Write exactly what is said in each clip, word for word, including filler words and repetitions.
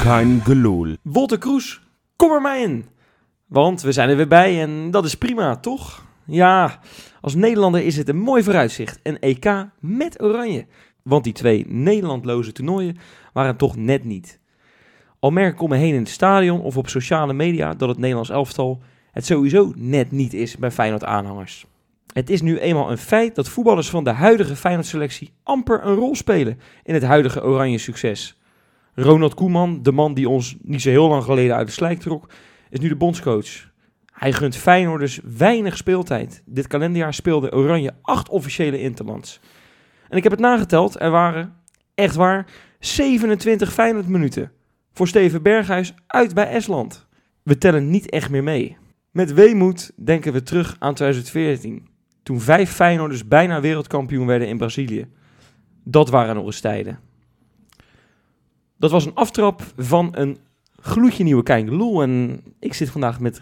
kein gelul. Wolter Kroes, kom er maar in. Want we zijn er weer bij en dat is prima, toch? Ja, als Nederlander is het een mooi vooruitzicht. Een E K met oranje. Want die twee Nederlandloze toernooien waren toch net niet. Al merk ik om me heen in het stadion of op sociale media dat het Nederlands elftal het sowieso net niet is bij Feyenoord-aanhangers. Het is nu eenmaal een feit dat voetballers van de huidige Feyenoord-selectie amper een rol spelen in het huidige oranje succes. Ronald Koeman, de man die ons niet zo heel lang geleden uit de slijk trok, is nu de bondscoach. Hij gunt Feyenoorders weinig speeltijd. Dit kalenderjaar speelde Oranje acht officiële interlands. En ik heb het nageteld, er waren, echt waar, zevenentwintig Feyenoord minuten voor Steven Berghuis uit bij Estland. We tellen niet echt meer mee. Met weemoed denken we terug aan twintig veertien, toen vijf Feyenoorders bijna wereldkampioen werden in Brazilië. Dat waren nog eens tijden. Dat was een aftrap van een gloedje nieuwe Kein Gelul en ik zit vandaag met...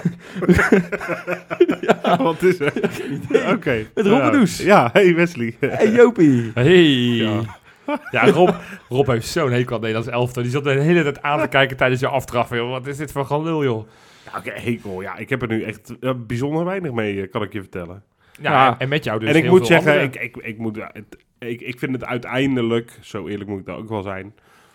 ja, wat is er? Oké. Okay. Met Rob ja. Does. Ja, hey Wesley. Hey Jopie. Hey. Ja, ja Rob, Rob heeft zo'n hekel aan Nederlands elftal. Die zat de hele tijd aan te kijken tijdens je aftrap. Joh. Wat is dit voor gelul, joh? Ja, oké, okay, hekel. Ja, ik heb er nu echt uh, bijzonder weinig mee, kan ik je vertellen. Ja, ja. En met jou dus. En ik heel moet veel zeggen, andere... ik, ik, ik, moet, het, ik, ik vind het uiteindelijk, zo eerlijk moet ik dat ook wel zijn,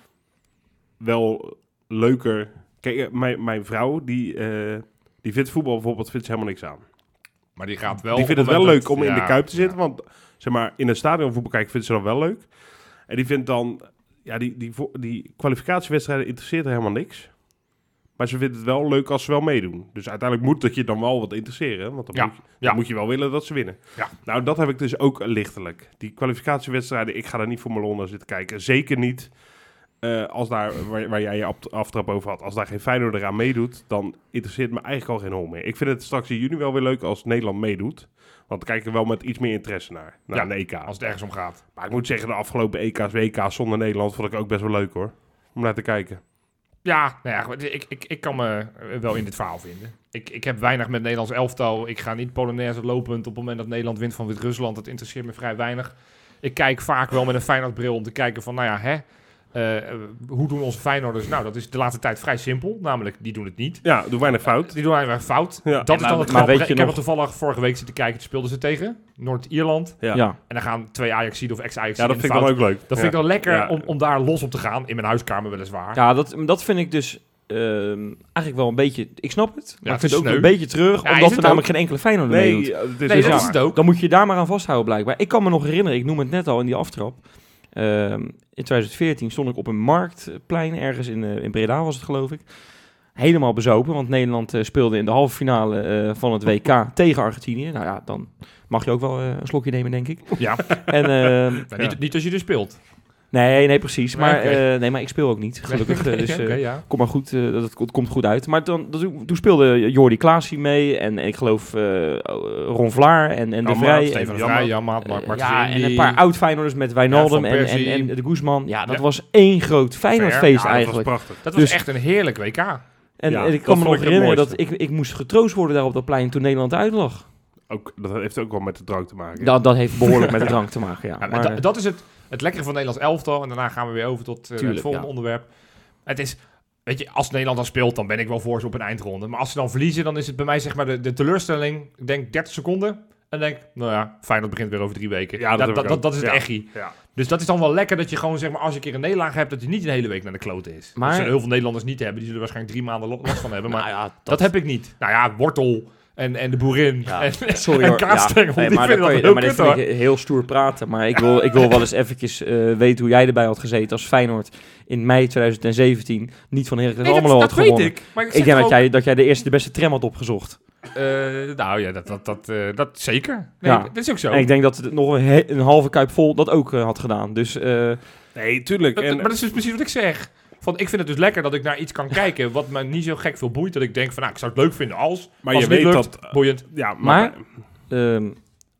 wel leuker. Kijk, mijn, mijn vrouw, die, uh, die vindt voetbal bijvoorbeeld vindt ze helemaal niks aan. Maar die gaat wel... Die vindt het wel leuk om ja, in de Kuip te zitten, ja. want zeg maar, in een stadion voetbal kijken vindt ze dan wel leuk. En die vindt dan, ja, die, die, die, die kwalificatiewedstrijden interesseert haar helemaal niks. Maar ze vindt het wel leuk als ze wel meedoen. Dus uiteindelijk moet dat je dan wel wat interesseren. Want dan, ja, moet, je, dan ja. moet je wel willen dat ze winnen. Ja. Nou, dat heb ik dus ook lichtelijk. Die kwalificatiewedstrijden, ik ga daar niet voor mijn lol naar zitten kijken. Zeker niet uh, als daar, waar, waar jij je aftrap over had. Als daar geen Feyenoord eraan meedoet, dan interesseert me eigenlijk al geen hol meer. Ik vind het straks in juni wel weer leuk als Nederland meedoet. Want dan kijk ik er wel met iets meer interesse naar. Naar ja, een E K. Als het ergens om gaat. Maar ik moet zeggen, de afgelopen E K's, W K's zonder Nederland vond ik ook best wel leuk hoor. Om naar te kijken. Ja, nou ja, ik, ik, ik kan me wel in dit verhaal vinden. Ik, ik heb weinig met Nederlands elftal. Ik ga niet Polonaise lopend op het moment dat Nederland wint van Wit-Rusland. Dat interesseert me vrij weinig. Ik kijk vaak wel met een Feyenoordbril om te kijken van, nou ja, hè, uh, hoe doen onze Feyenoorders? Nou, dat is de laatste tijd vrij simpel. Namelijk, die doen het niet. Ja, doen weinig fout. Uh, die doen weinig fout. Ja. Dat ja, is dan maar, het maar grappige. weet je ik nog... heb het toevallig vorige week zitten kijken. Toen speelden ze tegen Noord-Ierland. Ja. ja. En dan gaan twee Ajaxiden of ex-Ajaxiden Ja, dat in de vind ik fout. dan ook leuk. Dat ja. vind ik dan lekker ja. om, om daar los op te gaan. In mijn huiskamer weliswaar. Ja, dat, dat vind ik dus uh, eigenlijk wel een beetje... Ik snap het, maar ja, ik vind het ook sneu. een beetje terug. Ja, omdat er ook? namelijk geen enkele Feyenoord Nee, mee doet. het is Nee, dus dat ja. is het ook. Dan moet je daar maar aan vasthouden blijkbaar. Ik kan me nog herinneren, ik noem het net al in die aftrap. Uh, in twintig veertien stond ik op een marktplein ergens in, uh, in Breda was het geloof ik. Helemaal bezopen, want Nederland uh, speelde in de halve finale uh, van het W K tegen Argentinië. Nou ja, dan mag je ook wel uh, een slokje nemen, denk ik. Ja. En, uh, ja, ja. niet, niet als je er speelt. Nee, nee, precies. Maar, okay. uh, nee, maar ik speel ook niet, gelukkig. Nee, dus uh, okay, ja. kom maar goed, uh, dat, het komt goed uit. Maar dan, dat, toen speelde Jordi Klaasie mee en, en ik geloof uh, Ron Vlaar en, en De Vrij. Steven De Vrij, Jan Maat, Mark uh, Ja, en een paar oud-Feyenoorders met Wijnaldum ja, en, en, en de Guzman. Ja, dat ja. was één groot Feyenoordfeest ja, eigenlijk. Dat was prachtig. Dat was dus, echt een heerlijk W K. En, ja, en ik kan me nog herinneren dat mooiste. ik, ik moest getroost worden daar op dat plein toen Nederland uitlag. Ook, dat heeft ook wel met de drank te maken. Dat, dat heeft behoorlijk met de drank te maken, ja. ja maar, dat, dat is het, het lekkere van Nederlands elftal. En daarna gaan we weer over tot uh, tuurlijk, het volgende ja. onderwerp. Het is, weet je, als Nederland dan speelt, dan ben ik wel voor ze op een eindronde. Maar als ze dan verliezen, dan is het bij mij zeg maar de, de teleurstelling. Ik denk dertig seconden. En denk, nou ja, Feyenoord begint weer over drie weken. Ja, dat, dat, dat, dat, dat is het ja. echie. Ja. Dus dat is dan wel lekker dat je gewoon, zeg maar, als je een keer een nederlaag hebt, dat je niet een hele week naar de klote is. Maar, dat zullen heel veel Nederlanders niet hebben. Die zullen waarschijnlijk drie maanden last van hebben. Maar nou ja, dat, dat heb ik niet. Nou ja, wortel en, en de boerin ja, en, sorry, en hoor. kaasstengel. Ja, nee, die maar vinden dan dat kan je, heel maar kut, dit vind ik heel stoer praten. Maar ik wil, ik wil wel eens eventjes uh, weten hoe jij erbij had gezeten als Feyenoord in mei twintig zeventien niet van Heracles nee, Almelo dat, had dat gewonnen. weet ik. Maar ik, Ik denk dat jij, dat jij de eerste de beste tram had opgezocht. Uh, nou ja, dat, dat, dat, uh, dat zeker. Nee, ja. dat is ook zo. En ik denk dat het nog een, he- een halve kuip vol dat ook uh, had gedaan. Dus, uh, nee, tuurlijk. Dat, en, maar dat is dus precies wat ik zeg. Van, ik vind het dus lekker dat ik naar iets kan kijken wat me niet zo gek veel boeit. Dat ik denk van, nou, ik zou het leuk vinden als. maar als je het niet weet lukt, dat... boeiend. Ja, maar... maar um,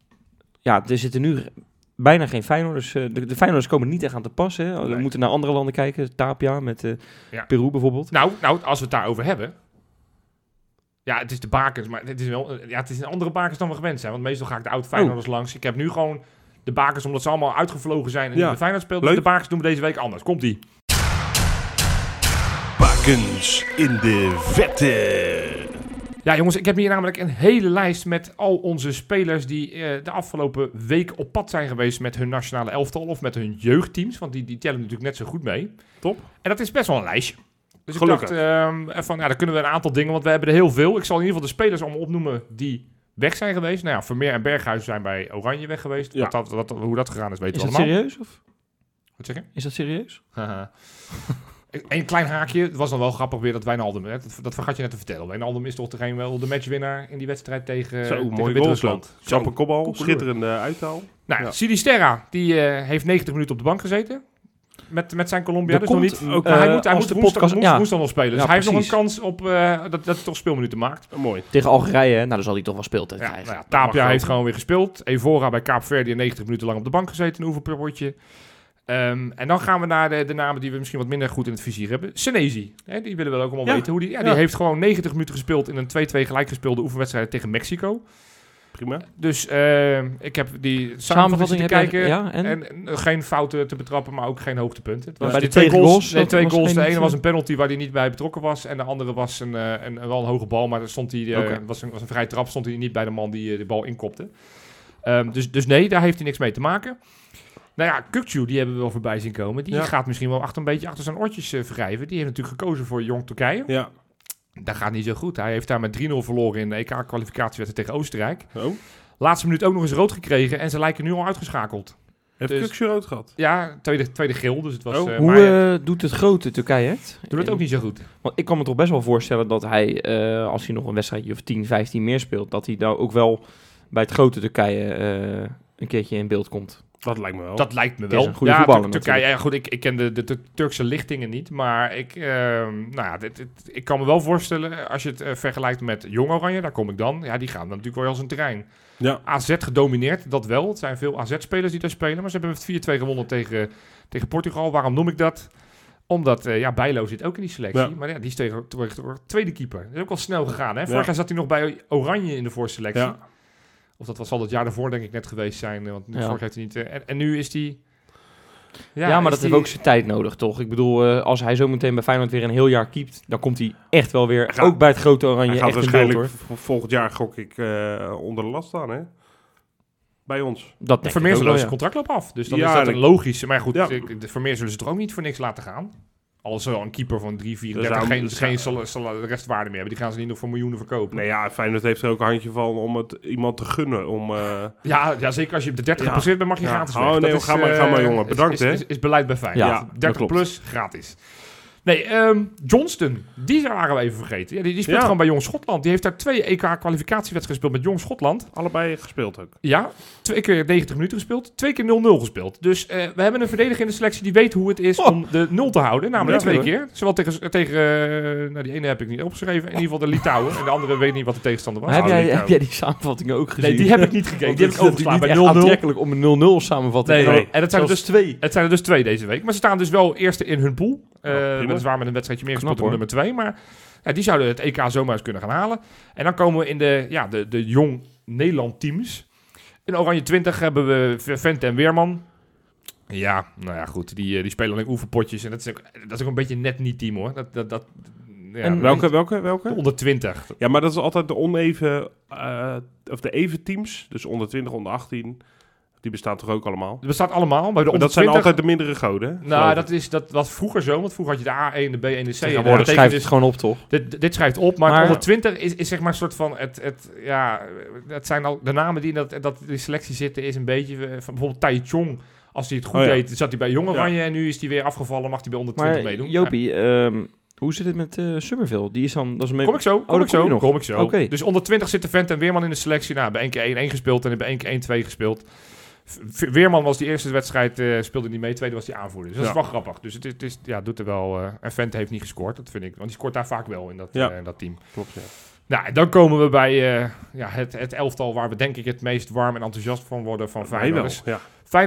ja, er zitten nu bijna geen Feyenoorders. Uh, de, de Feyenoorders komen niet echt aan te passen. Hè. We Nee. moeten naar andere landen kijken. Tapia met uh, Ja. Peru bijvoorbeeld. Nou, nou, als we het daarover hebben. Ja, het is de bakens, maar het is wel, ja, het is een andere bakens dan we gewend zijn. Want meestal ga ik de oud Feyenoorders oh. langs. Ik heb nu gewoon de bakens, omdat ze allemaal uitgevlogen zijn en Ja. de Feyenoord speelt. Dus Leuk. de bakens doen we deze week anders. Komt-ie. Varkens in de vette. Ja, jongens, ik heb hier namelijk een hele lijst met al onze spelers die uh, de afgelopen week op pad zijn geweest met hun nationale elftal of met hun jeugdteams. Want die, die tellen natuurlijk net zo goed mee. Top. En dat is best wel een lijstje. Dus Gelukkig. ik dacht, um, van, ja, dan kunnen we een aantal dingen, want we hebben er heel veel. Ik zal in ieder geval de spelers allemaal opnoemen die weg zijn geweest. Nou ja, Vermeer en Berghuis zijn bij Oranje weg geweest. Ja. Wat dat, wat, hoe dat gegaan is, weten Is we dat allemaal. serieus? Of? Wat zeg je? Is dat serieus? Haha. Een klein haakje. Het was dan wel grappig weer dat Wijnaldum... Hè, dat, dat vergat je net te vertellen. Wijnaldum is toch degene wel de matchwinnaar in die wedstrijd tegen, Zo, tegen mooi Wit-Rusland. Knappe kopbal, Koekeloer. schitterende uithaal. Nou, Ja. Sinisterra, die uh, heeft negentig minuten op de bank gezeten. Met, met zijn Colombia. Er Dus nog komt, niet. ook, maar hij uh, moet, hij als moet de woensdag, podcast- woensdag, ja. woensdag nog spelen. Dus Ja, hij heeft nog een precies. kans op uh, dat, dat hij toch speelminuten maakt. Uh, mooi. Tegen Algerije, hè? Nou, dan zal hij toch wel speeltijd Ja, krijgen. nou ja, mag Tapia ook. heeft gewoon weer gespeeld. Evora bij Kaapverdi negentig minuten lang op de bank gezeten. Een oefenpotje. Um, en dan gaan we naar de, de namen die we misschien wat minder goed in het vizier hebben. Senesi, hè, die willen we ook allemaal Ja. weten. Hoe die, ja, die Ja. heeft gewoon negentig minuten gespeeld in een twee-twee gelijk gespeelde oefenwedstrijd tegen Mexico. Prima. Dus uh, ik heb die samenvatting te heb jij- kijken. ja, en? En, en geen fouten te betrappen, maar ook geen hoogtepunten. Het was bij die de twee goals. tegengoals, Nee, dat twee was goals. De geen- ene was een penalty waar hij niet bij betrokken was. En de andere was een, uh, een, een wel een hoge bal, maar daar stond hij, uh, Oké. was, een, was een vrij trap, stond hij niet bij de man die uh, de bal inkopte. Um, dus, dus nee, daar heeft hij niks mee te maken. Nou ja, Kukçu, die hebben we wel voorbij zien komen. Die Ja. gaat misschien wel achter een beetje achter zijn oortjes uh, wrijven. Die heeft natuurlijk gekozen voor Jong Turkije. Ja. Dat gaat niet zo goed. Hij heeft daar met drie nul verloren in de E K-kwalificatiewedstrijd tegen Oostenrijk. Oh. Laatste minuut ook nog eens rood gekregen en ze lijken nu al uitgeschakeld. Heeft Dus- Kukçu rood gehad? Ja, tweede, tweede geel, dus het was... Oh, uh, Hoe maar eh, doet het grote Turkije het? doet het ook niet zo goed. Want ik kan me toch best wel voorstellen dat hij, eh, als hij nog een wedstrijdje of tien, vijftien meer speelt, dat hij daar ook wel bij het grote Turkije eh, een keertje in beeld komt. Dat lijkt me wel. Dat lijkt me Het is wel. een goede ja, voetballer Tur- Turkije, ja, goed, ik, ik ken de, de, de Turkse lichtingen niet, maar ik, uh, nou ja, dit, dit, ik kan me wel voorstellen, als je het uh, vergelijkt met Jong Oranje, daar kom ik dan, ja, die gaan dan natuurlijk wel als een terrein. Ja. A Z gedomineerd, dat wel. Het zijn veel A Z-spelers die daar spelen, maar ze hebben met vier twee gewonnen tegen, tegen Portugal. Waarom noem ik dat? Omdat, uh, ja, Bijlo zit ook in die selectie, Ja. maar ja, die is tegen, tegen tweede keeper. Dat is ook wel snel gegaan, hè? Vorig Ja. jaar zat hij nog bij Oranje in de voorselectie. Ja. Of dat was al het jaar daarvoor, denk ik, net geweest zijn. Want Ja. vorig heeft hij niet... uh, en, en nu is hij... Ja, maar is dat die- heeft ook zijn tijd nodig, toch? Ik bedoel, eh, als hij zo meteen bij Feyenoord weer een heel jaar keept, dan komt hij echt wel weer, Hij gaat- ook bij het grote Hij Oranje, gaat echt in beeld, waarschijnlijk hoor. v- volgend jaar, gok ik, uh, onder de last staan, hè? Bij ons. Dat De denk ik Vermeer ook zijn wel, zijn ja. contract loopt af. Dus dan Ja, is dat dat- een logische... Maar goed, Ja. de, de Vermeer zullen ze toch ook niet voor niks laten gaan? Al is er al een keeper van drie vierendertig Er zou- geen, er geen zou- sal- sal- restwaarde meer hebben. Die gaan ze niet nog voor miljoenen verkopen. Nee, ja, Feyenoord heeft er ook een handje van om het iemand te gunnen. Om, uh, Ja, ja, zeker als je op de dertig gepasseerd bent, mag je Ja. gratis Oh, weg. nee, Dat joh, is, ga maar- eh, ga maar, jongen. is- Bedankt, is, hè. Is, is beleid bij Feyenoord. Ja, Ja, dat dertig klopt. plus, gratis. Nee, ehm, Johnston, die waren we even vergeten. Ja, die, die speelt Ja. gewoon bij Jong Schotland. Die heeft daar twee E K-kwalificatiewedstrijden gespeeld met Jong Schotland. allebei gespeeld ook. Ja, twee keer negentig minuten gespeeld, twee keer nul nul gespeeld. Dus uh, we hebben een verdediger in de selectie die weet hoe het is Oh. om de nul te houden. Namelijk Ja, twee hoor. keer. Zowel tegen, tegen uh, nou die ene heb ik niet opgeschreven, in ieder geval de Litouwen. En de andere weet niet wat de tegenstander was. Maar heb, Oh, jij, die heb jij die samenvattingen ook gezien? Nee, die heb ik niet gekeken. Want Die het heb ik is overgeslagen bij natuurlijk nul niet echt nul. aantrekkelijk om een nul nul samenvatting Nee, te nee. En dat zijn er Zelfs dus twee. Het zijn er dus twee deze week. Maar ze staan dus wel eerste in hun pool. Uh, prima. weliswaar met een wedstrijdje meer gespeeld Knap, dan nummer twee. Maar ja, die zouden het E K zomaar eens kunnen gaan halen. En dan komen we in de, ja, de, de jong Nederland teams. In Oranje twintig hebben we Vente en Weerman. Ja, nou ja, goed. Die, uh, die spelen alleen oefenpotjes. En dat is ook, dat is ook een beetje net niet team, hoor. Dat, dat, dat, ja, En Welke, welke, welke? de onder twintig. Ja, maar dat is altijd de oneven, uh, of de even teams. Dus onder twintig, onder achttien. Die bestaan toch ook allemaal? Dat bestaat allemaal. Maar de Maar onder dat zijn twintig, altijd de mindere goden, hè? Nou, Geloof dat, is, dat was vroeger zo. Want vroeger had je de A één, de B één, de C één. Tegenwoordig Dat schrijft betekent het gewoon op, toch? Dit, dit schrijft op, maar, Maar- het onder twintig is, is zeg maar een soort van... Het, het, ja, het zijn al de namen die in dat, dat die selectie zitten is een beetje... uh, van bijvoorbeeld Tai Chong, als hij het goed Oh ja. deed, zat hij bij Jong Oranje en nu is hij weer afgevallen, mag hij bij onder twintig Maar meedoen. Jopie, ehm, hoe zit het met uh, Summerville? Die is dan... Dat is Ja. met... Kom ik zo, kom dat ik zo, kom je nog? kom ik zo. Oké. Dus onder twintig zitten Vent en Weerman in de selectie. Nou, hebben één keer één één gespeeld en hebben één keer één twee gespeeld. V- Weerman was die eerste wedstrijd, uh, speelde niet mee, tweede was die aanvoerder. Dus dat Ja. is wel grappig. Dus het is, het is ja, doet er wel... Uh, en Vente heeft niet gescoord, dat vind ik. Want die scoort daar vaak wel in dat, Ja. uh, in dat team. Klopt, ja. Nou, en dan komen we bij uh, ja, het, het elftal waar we denk ik het meest warm en enthousiast van worden van Mij wel, Feyenoord. ja. Feyenoord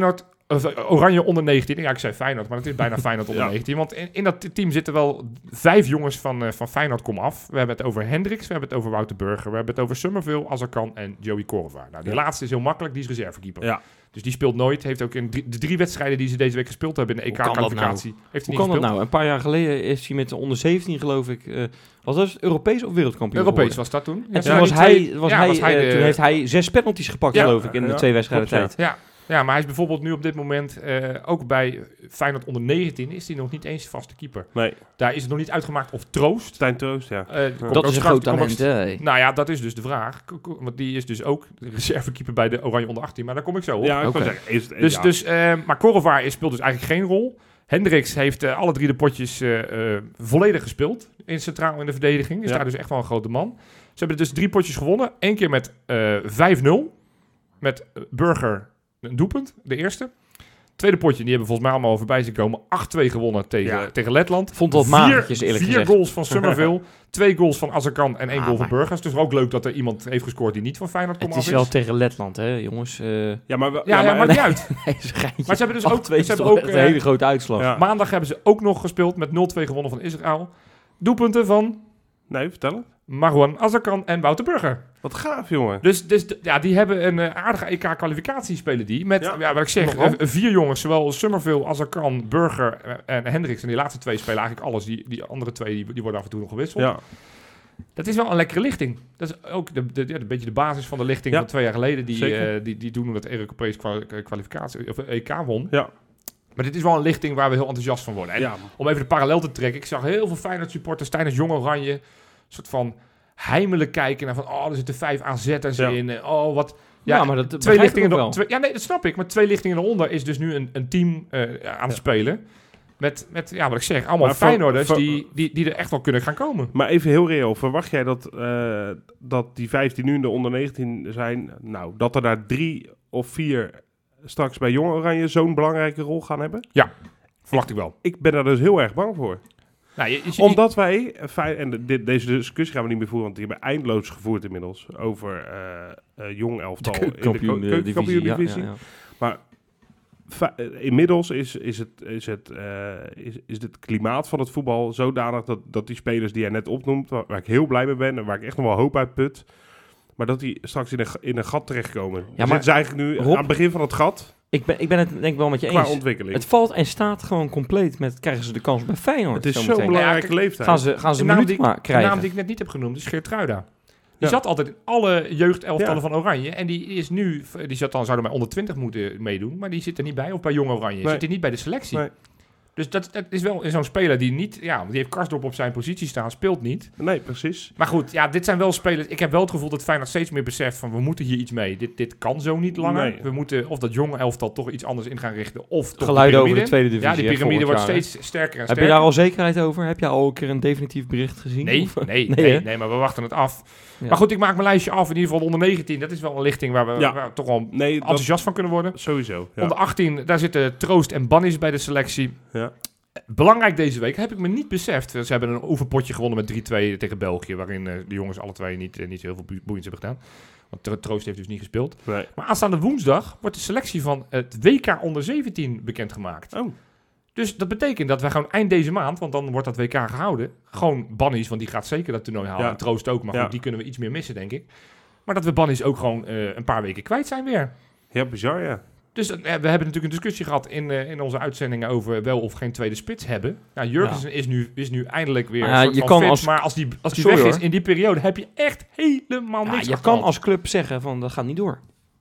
Uh, Oranje onder negentien. Ja, ik zei Feyenoord, maar het is bijna Feyenoord onder Ja. negentien. Want in, in dat team zitten wel vijf jongens van, uh, van Feyenoord kom af. We hebben het over Hendricks, we hebben het over Wouter Burger, we hebben het over Summerville, Azarkan en Joey Korva. Nou, die Ja. laatste is heel makkelijk, die is reservekeeper. Ja. Dus die speelt nooit. Heeft ook in drie, de drie wedstrijden die ze deze week gespeeld hebben in de Hoe kan dat E K-kwalificatie, heeft hij Hoe niet kan dat gespeeld. nou? Een paar jaar geleden is hij met de onder zeventien, geloof ik... Uh, was dat Europees of wereldkampioen Europees geworden? was dat toen. En toen, Ja, was die hij, twee- was ja, hij, was hij uh, de- toen heeft hij zes penalties gepakt, Ja. geloof ik, in de Ja, twee wedstrijden klopt, ja. tijd. Ja, ja, maar hij is bijvoorbeeld nu op dit moment uh, ook bij Feyenoord onder negentien is hij nog niet eens vaste keeper. Nee, Daar is het nog niet uitgemaakt of Troost. Stijn Troost, ja. Uh, komt Dat ook is een straks- groot komt ook talent, hè? hey. Nou ja, dat is dus de vraag. K- k- Want die is dus ook de reservekeeper bij de Oranje onder achttien. Maar daar kom ik zo op. Ja, ik Oké. kan zeggen. Is, het- dus, ja. dus, uh, maar Korrevaar is- speelt dus eigenlijk geen rol. Hendricks heeft uh, alle drie de potjes uh, uh, volledig gespeeld. In centraal in de verdediging. Is Ja. daar dus echt wel een grote man. Ze hebben dus drie potjes gewonnen. Eén keer met uh, vijf nul. Met uh, Burger een doelpunt, de eerste. Tweede potje, die hebben volgens mij allemaal voorbij zien komen. acht twee gewonnen tegen, Ja. tegen Letland. Vond het wat magertjes, eerlijk vier gezegd. goals van Summerville. twee goals van Azarkan en één Ah, goal van maar- Burgers. Dus ook leuk dat er iemand heeft gescoord die niet van Feyenoord komt Het is wel tegen Letland, hè, jongens. Uh, Ja, maar... wel- Ja, ja, maakt niet uit. nee, is een geintje. Maar ze hebben dus ook, twee ze hebben is toch ook echt eh, een hele grote uitslag. Ja. maandag hebben ze ook nog gespeeld met nul twee gewonnen van Israël. Doelpunten van Nee, vertel het. Marwan Azarkan en Wouter Burger. Wat gaaf, jongen. Dus, dus d- ja, die hebben een uh, aardige E K-kwalificatie spelen die. Met, ja. Ja. wat ik zeg, Nogal. uh, vier jongens. Zowel Summerville, Azarkan, Burger uh, en Hendricks. En die laatste twee spelen eigenlijk alles. Die, die andere twee die, die worden af en toe nog gewisseld. Ja. Dat is wel een lekkere lichting. Dat is ook de, de, ja, een beetje de basis van de lichting Ja. van twee jaar geleden. Die, Zeker. uh, die, die toen dat Europees kwa- kwalificatie, of E K won. Ja. Maar dit is wel een lichting waar we heel enthousiast van worden. En Ja. om even de parallel te trekken. Ik zag heel veel Feyenoord supporters tijdens Jong Oranje een soort van heimelijk kijken naar van, oh, er zitten vijf A Z'ers Ja. in. Eh, Oh, wat... Ja, Ja, maar dat twee begrijp ik lichtingen ook er- wel. twee- ja, nee, dat snap ik. Maar twee lichtingen eronder is dus nu een, een team eh, aan het spelen. Met, met, ja, wat ik zeg, allemaal Maar voor- Feyenoorders voor- die, die, die er echt wel kunnen gaan komen. Maar even heel reëel. Verwacht jij dat, eh, dat die vijf die nu in de onder negentien zijn... Nou, dat er daar drie of vier straks bij Jong Oranje zo'n belangrijke rol gaan hebben? Verwacht ik wel. Ik ben daar dus heel erg bang voor. Nou, je, je, je- Omdat wij, eh, fijn, en dit, deze discussie gaan we niet meer voeren, want die hebben eindeloos gevoerd inmiddels over eh, eh, jong elftal in de Keukenkampioen, ko- eh, divisie, keukenkampioen-divisie. ja, ja, ja. Fa- eh, inmiddels is, is, het, is, het, eh, is, is het klimaat van het voetbal zodanig dat, dat die spelers die jij net opnoemt, waar, waar ik heel blij mee ben en waar ik echt nog wel hoop uit put, maar dat die straks in een, ga- in een gat terechtkomen. Ja, maar- maar ze eigenlijk nu Rob, aan het begin van het gat Ik ben, ik ben het denk ik wel met je qua eens. ontwikkeling. Het valt en staat gewoon compleet met, krijgen ze de kans bij Feyenoord. Het is zo'n zometeen. belangrijke Ja, kijk, leeftijd. Gaan ze, gaan ze de een naam, minuut die, maar ik- de krijgen. naam die ik net niet heb genoemd is Geertruida. Die Ja. zat altijd in alle jeugdelftallen Ja. van Oranje. En die is nu, die zat dan, zouden bij onder twintig moeten meedoen. Maar die zit er niet bij. Of bij Jong Oranje. Nee. Zit er niet bij de selectie. Nee. Dus dat, dat is wel zo'n speler die niet... Ja, want die heeft Karsdorp op zijn positie staan. Speelt niet. Nee, precies. Maar goed, ja, dit zijn wel spelers... Ik heb wel het gevoel dat Feyenoord steeds meer beseft van... We moeten hier iets mee. Dit, dit kan zo niet langer. Nee. We moeten of dat jonge elftal toch iets anders in gaan richten. Of toch Geluiden de over de piramide. tweede divisie. Ja, die hè, piramide wordt volgend jaar, steeds sterker en hè. Heb sterker. je daar al zekerheid over? Heb je al een keer een definitief bericht gezien? Nee, Of- nee, Nee, nee, hè? nee, maar we wachten het af. Ja. Maar goed, ik maak mijn lijstje af. In ieder geval onder negentien. Dat is wel een lichting waar we, Ja. waar we toch wel Nee, dat, enthousiast van kunnen worden. sowieso. Ja. Onder achttien, daar zitten Troost en Bannis bij de selectie. Ja. Belangrijk deze week, heb ik me niet beseft. Ze hebben een oefenpotje gewonnen met drie twee tegen België. Waarin uh, de jongens alle twee niet, uh, niet zo heel veel boe- boeiends hebben gedaan. Want Tro- Troost heeft dus niet gespeeld. Nee. Maar aanstaande woensdag wordt de selectie van het W K onder zeventien bekendgemaakt. Oh. Dus dat betekent dat wij gewoon eind deze maand, want dan wordt dat W K gehouden, gewoon Bannis, want die gaat zeker dat toernooi halen. Ja. En Troost ook, maar Ja. goed, die kunnen we iets meer missen, denk ik. Maar dat we Bannis ook gewoon uh, een paar weken kwijt zijn weer. Ja, bizar, ja. Dus uh, we hebben natuurlijk een discussie gehad in, uh, in onze uitzendingen over wel of geen tweede spits hebben. Nou, Jurgensen is, nu, is nu eindelijk weer Maar een ja, soort je van kan fit, als- maar als die, als die Sorry, weg is hoor. in die periode, heb je echt helemaal Ja, niks je kan achterhaald. als club zeggen van dat gaat niet door.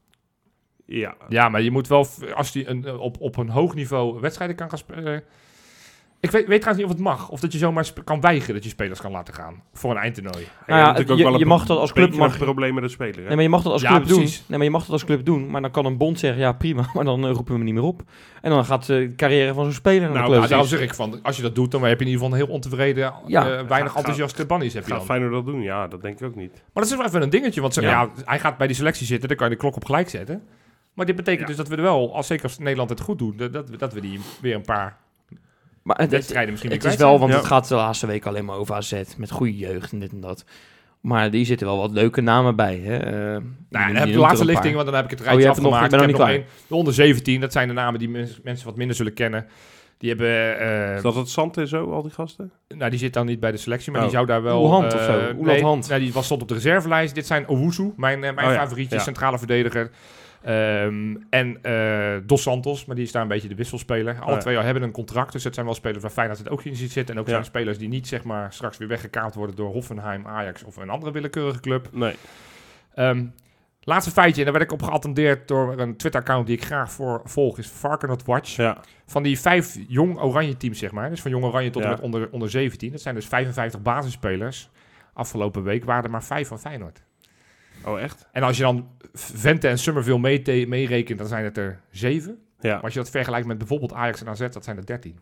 Ja. Ja, maar je moet wel, v- als hij een, uh, op, op een hoog niveau wedstrijden kan gaan spelen. Ik weet, weet trouwens niet of het mag. Of dat je zomaar sp- kan weigeren dat je spelers kan laten gaan. Voor een eindtoernooi. Nou En ja, natuurlijk ook je- wel een je mag dat als club beetje een mag- probleem met de speler. Hè? Nee, maar je mag dat als Ja, club precies. doen. Nee, maar je mag dat als club doen. Maar dan kan een bond zeggen, ja prima, maar dan eh, roepen we hem niet meer op. En dan gaat de carrière van zo'n speler naar Nou, de kleuter. Nou, daarom zeg ik van, als je dat doet, dan heb je in ieder geval een heel ontevreden, Ja. uh, weinig Gaat- enthousiaste bannies heb je Gaat dan. Feyenoord dat doen? Ja, dat denk ik ook niet. Maar dat is wel even een dingetje, want ze, ja. Ja. hij gaat bij die selectie zitten, dan kan je de klok op gelijk zetten. Maar dit betekent Ja. dus dat we er wel, als, zeker als Nederland het goed doet, dat, dat, we- dat we die weer een paar Maar het, het, wedstrijden misschien het weer is kwijt wel, zijn. want Ja. het gaat de laatste week alleen maar over A Z. Met goede jeugd en dit en dat. Maar die zitten wel wat leuke namen bij. Hè? Uh, nou, ja, dan heb ik de laatste lichting, want dan heb ik het rijtje oh, afgemaakt. Nog, ik heb nog nog één. De onder zeventien, dat zijn de namen die mens, mensen wat minder zullen kennen. Die hebben... Uh, Is dat het zand en zo, al die gasten? Nou, die zit dan niet bij de selectie, maar oh. die zou daar wel... Hoe hand uh, of zo? Hoe nee, hand? Nou, die was stond op de reservelijst. Dit zijn Owusu, mijn, uh, mijn oh, ja. favorietje, ja. centrale verdediger. Um, en uh, Dos Santos, maar die is daar een beetje de wisselspeler. Alle oh, twee ja. hebben een contract, dus het zijn wel spelers waar Feyenoord het ook in ziet zitten. En ook ja. zijn spelers die niet zeg maar straks weer weggekaapt worden door Hoffenheim, Ajax of een andere willekeurige club. Nee. Um, laatste feitje, en daar werd ik op geattendeerd door een Twitter-account die ik graag voor volg, is Varkenoord Watch. Ja. Van die vijf jong oranje teams, zeg maar, dus van jong oranje tot en ja. met onder, onder zeventien. Dat zijn dus vijfenvijftig basisspelers. Afgelopen week waren er maar vijf van Feyenoord. Oh, echt? En als je dan Vente en Summerville meerekent, mee dan zijn het er zeven. Ja. Maar als je dat vergelijkt met bijvoorbeeld Ajax en A Z, dat zijn er dertien.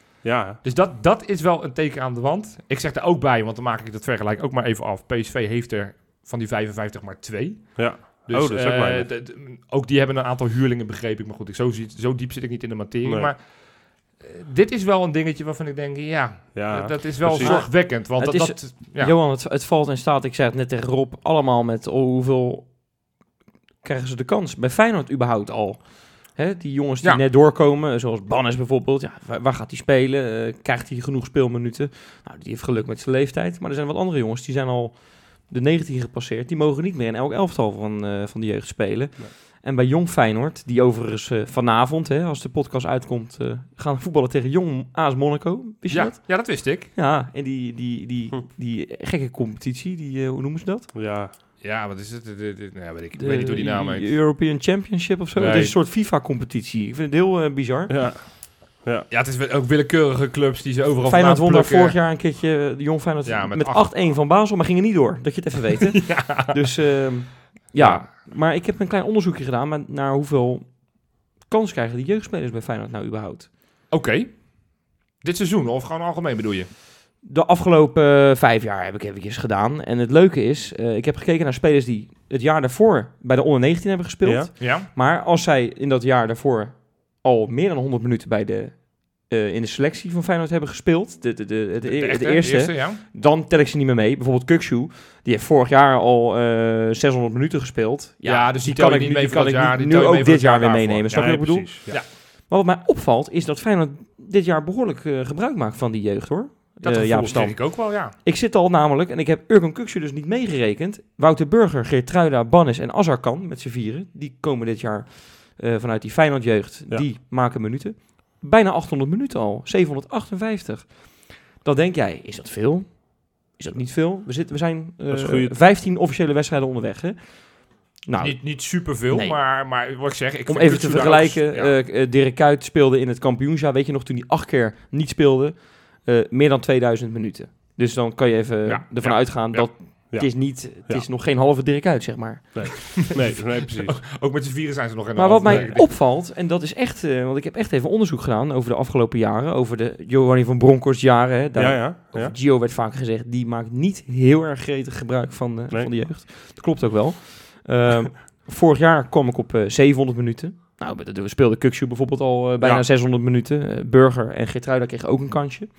Ja. Dus dat, dat is wel een teken aan de wand. Ik zeg er ook bij, want dan maak ik het vergelijk ook maar even af. P S V heeft er van die vijfenvijftig maar twee. Ja. Dus oh, dat is ook, uh, d- d- ook die hebben een aantal huurlingen, begreep ik. Maar goed, ik, zo, zie, zo diep zit ik niet in de materie. Nee. Maar uh, dit is wel een dingetje waarvan ik denk, ja, ja dat, dat is wel precies. zorgwekkend. Want het dat, is, dat, ja. Johan, het, het valt en staat, ik zei het net tegen Rob, allemaal met oh, hoeveel krijgen ze de kans bij Feyenoord überhaupt al. Hè, die jongens die ja. net doorkomen, zoals Bannes bijvoorbeeld, ja, waar, waar gaat hij spelen? Uh, krijgt hij genoeg speelminuten? Nou, die heeft geluk met zijn leeftijd. Maar er zijn wat andere jongens, die zijn al de negentien gepasseerd. Die mogen niet meer in elk elftal van, uh, van de jeugd spelen. Nee. En bij Jong Feyenoord, die overigens uh, vanavond, hè, als de podcast uitkomt, uh, gaan voetballen tegen Jong A S Monaco. Wist je ja, dat? Ja, dat wist ik. Ja, en die, die, die, hm. die gekke competitie, die, uh, hoe noemen ze dat? Ja. Ja, wat is het? De, de, de, nou, weet ik, ik De, weet niet hoe die naam heet. European Championship of zo. Nee. Het is een soort FIFA-competitie. Ik vind het heel uh, bizar. Ja. Ja. ja, het is ook willekeurige clubs die ze overal Feyenoord won daar plukken. vorig jaar een keertje, de Jong Feyenoord, ja, met, met acht één van Basel, maar gingen niet door. Dat je het even weet. ja. Dus uh, ja. ja, maar ik heb een klein onderzoekje gedaan met, naar hoeveel kans krijgen die jeugdspelers bij Feyenoord nou überhaupt. Oké. Okay. Dit seizoen of gewoon algemeen bedoel je? De afgelopen uh, vijf jaar heb ik eventjes gedaan. En het leuke is, uh, ik heb gekeken naar spelers die het jaar daarvoor bij de onder negentien hebben gespeeld. Ja. Ja. Maar als zij in dat jaar daarvoor al meer dan honderd minuten bij de, uh, in de selectie van Feyenoord hebben gespeeld, de, de, de, de, de, de, echte, de eerste, eerste ja. dan tel ik ze niet meer mee. Bijvoorbeeld Kukshu, die heeft vorig jaar al uh, zeshonderd minuten gespeeld. Ja, ja dus die, die kan ik ik niet niet mee die voor kan dat ik jaar. nu ook dit jaar weer daarvoor. meenemen. Snap je ja, wat ik bedoel? Ja. Ja. Maar wat mij opvalt, is dat Feyenoord dit jaar behoorlijk uh, gebruik maakt van die jeugd, hoor. Dat uh, ja, Stam. ik ook wel, ja. Ik zit al namelijk, en ik heb Urkan Kukshu dus niet meegerekend. Wouter Burger, Geertruida, Bannes en Azarkan met z'n vieren. Die komen dit jaar uh, vanuit die Feyenoord jeugd. Ja. Die maken minuten. Bijna achthonderd minuten al. zevenhonderdachtenvijftig. Dan denk jij, is dat veel? Is dat niet veel? We, zitten, we zijn uh, vijftien officiële wedstrijden onderweg, hè? Nou, niet, niet superveel, nee. maar, maar wat ik zeg... Ik om even te vergelijken, ook, ja. uh, uh, Dirk Kuyt speelde in het kampioenschap. Weet je nog, toen hij acht keer niet speelde, uh, meer dan tweeduizend minuten. Dus dan kan je even ja, ervan ja, uitgaan ja, dat ja. het is niet, het ja. is nog geen halve Dirk Kuyt, zeg maar. Nee, nee, nee precies. Ook, ook met z'n vieren zijn ze nog geen Maar halve wat mij nee. opvalt, en dat is echt, uh, want ik heb echt even onderzoek gedaan over de afgelopen jaren, over de Giovanni van Bronckhorst jaren. Hè, daar, ja, ja, ja. Over Gio werd vaak gezegd, die maakt niet heel erg gretig gebruik van de, nee. van de jeugd. Dat klopt ook wel. Uh, vorig jaar kwam ik op uh, zevenhonderd minuten. Nou, we speelden Kukshu bijvoorbeeld al uh, bijna ja. zeshonderd minuten. Uh, Burger en Geertruida kregen ook een kansje.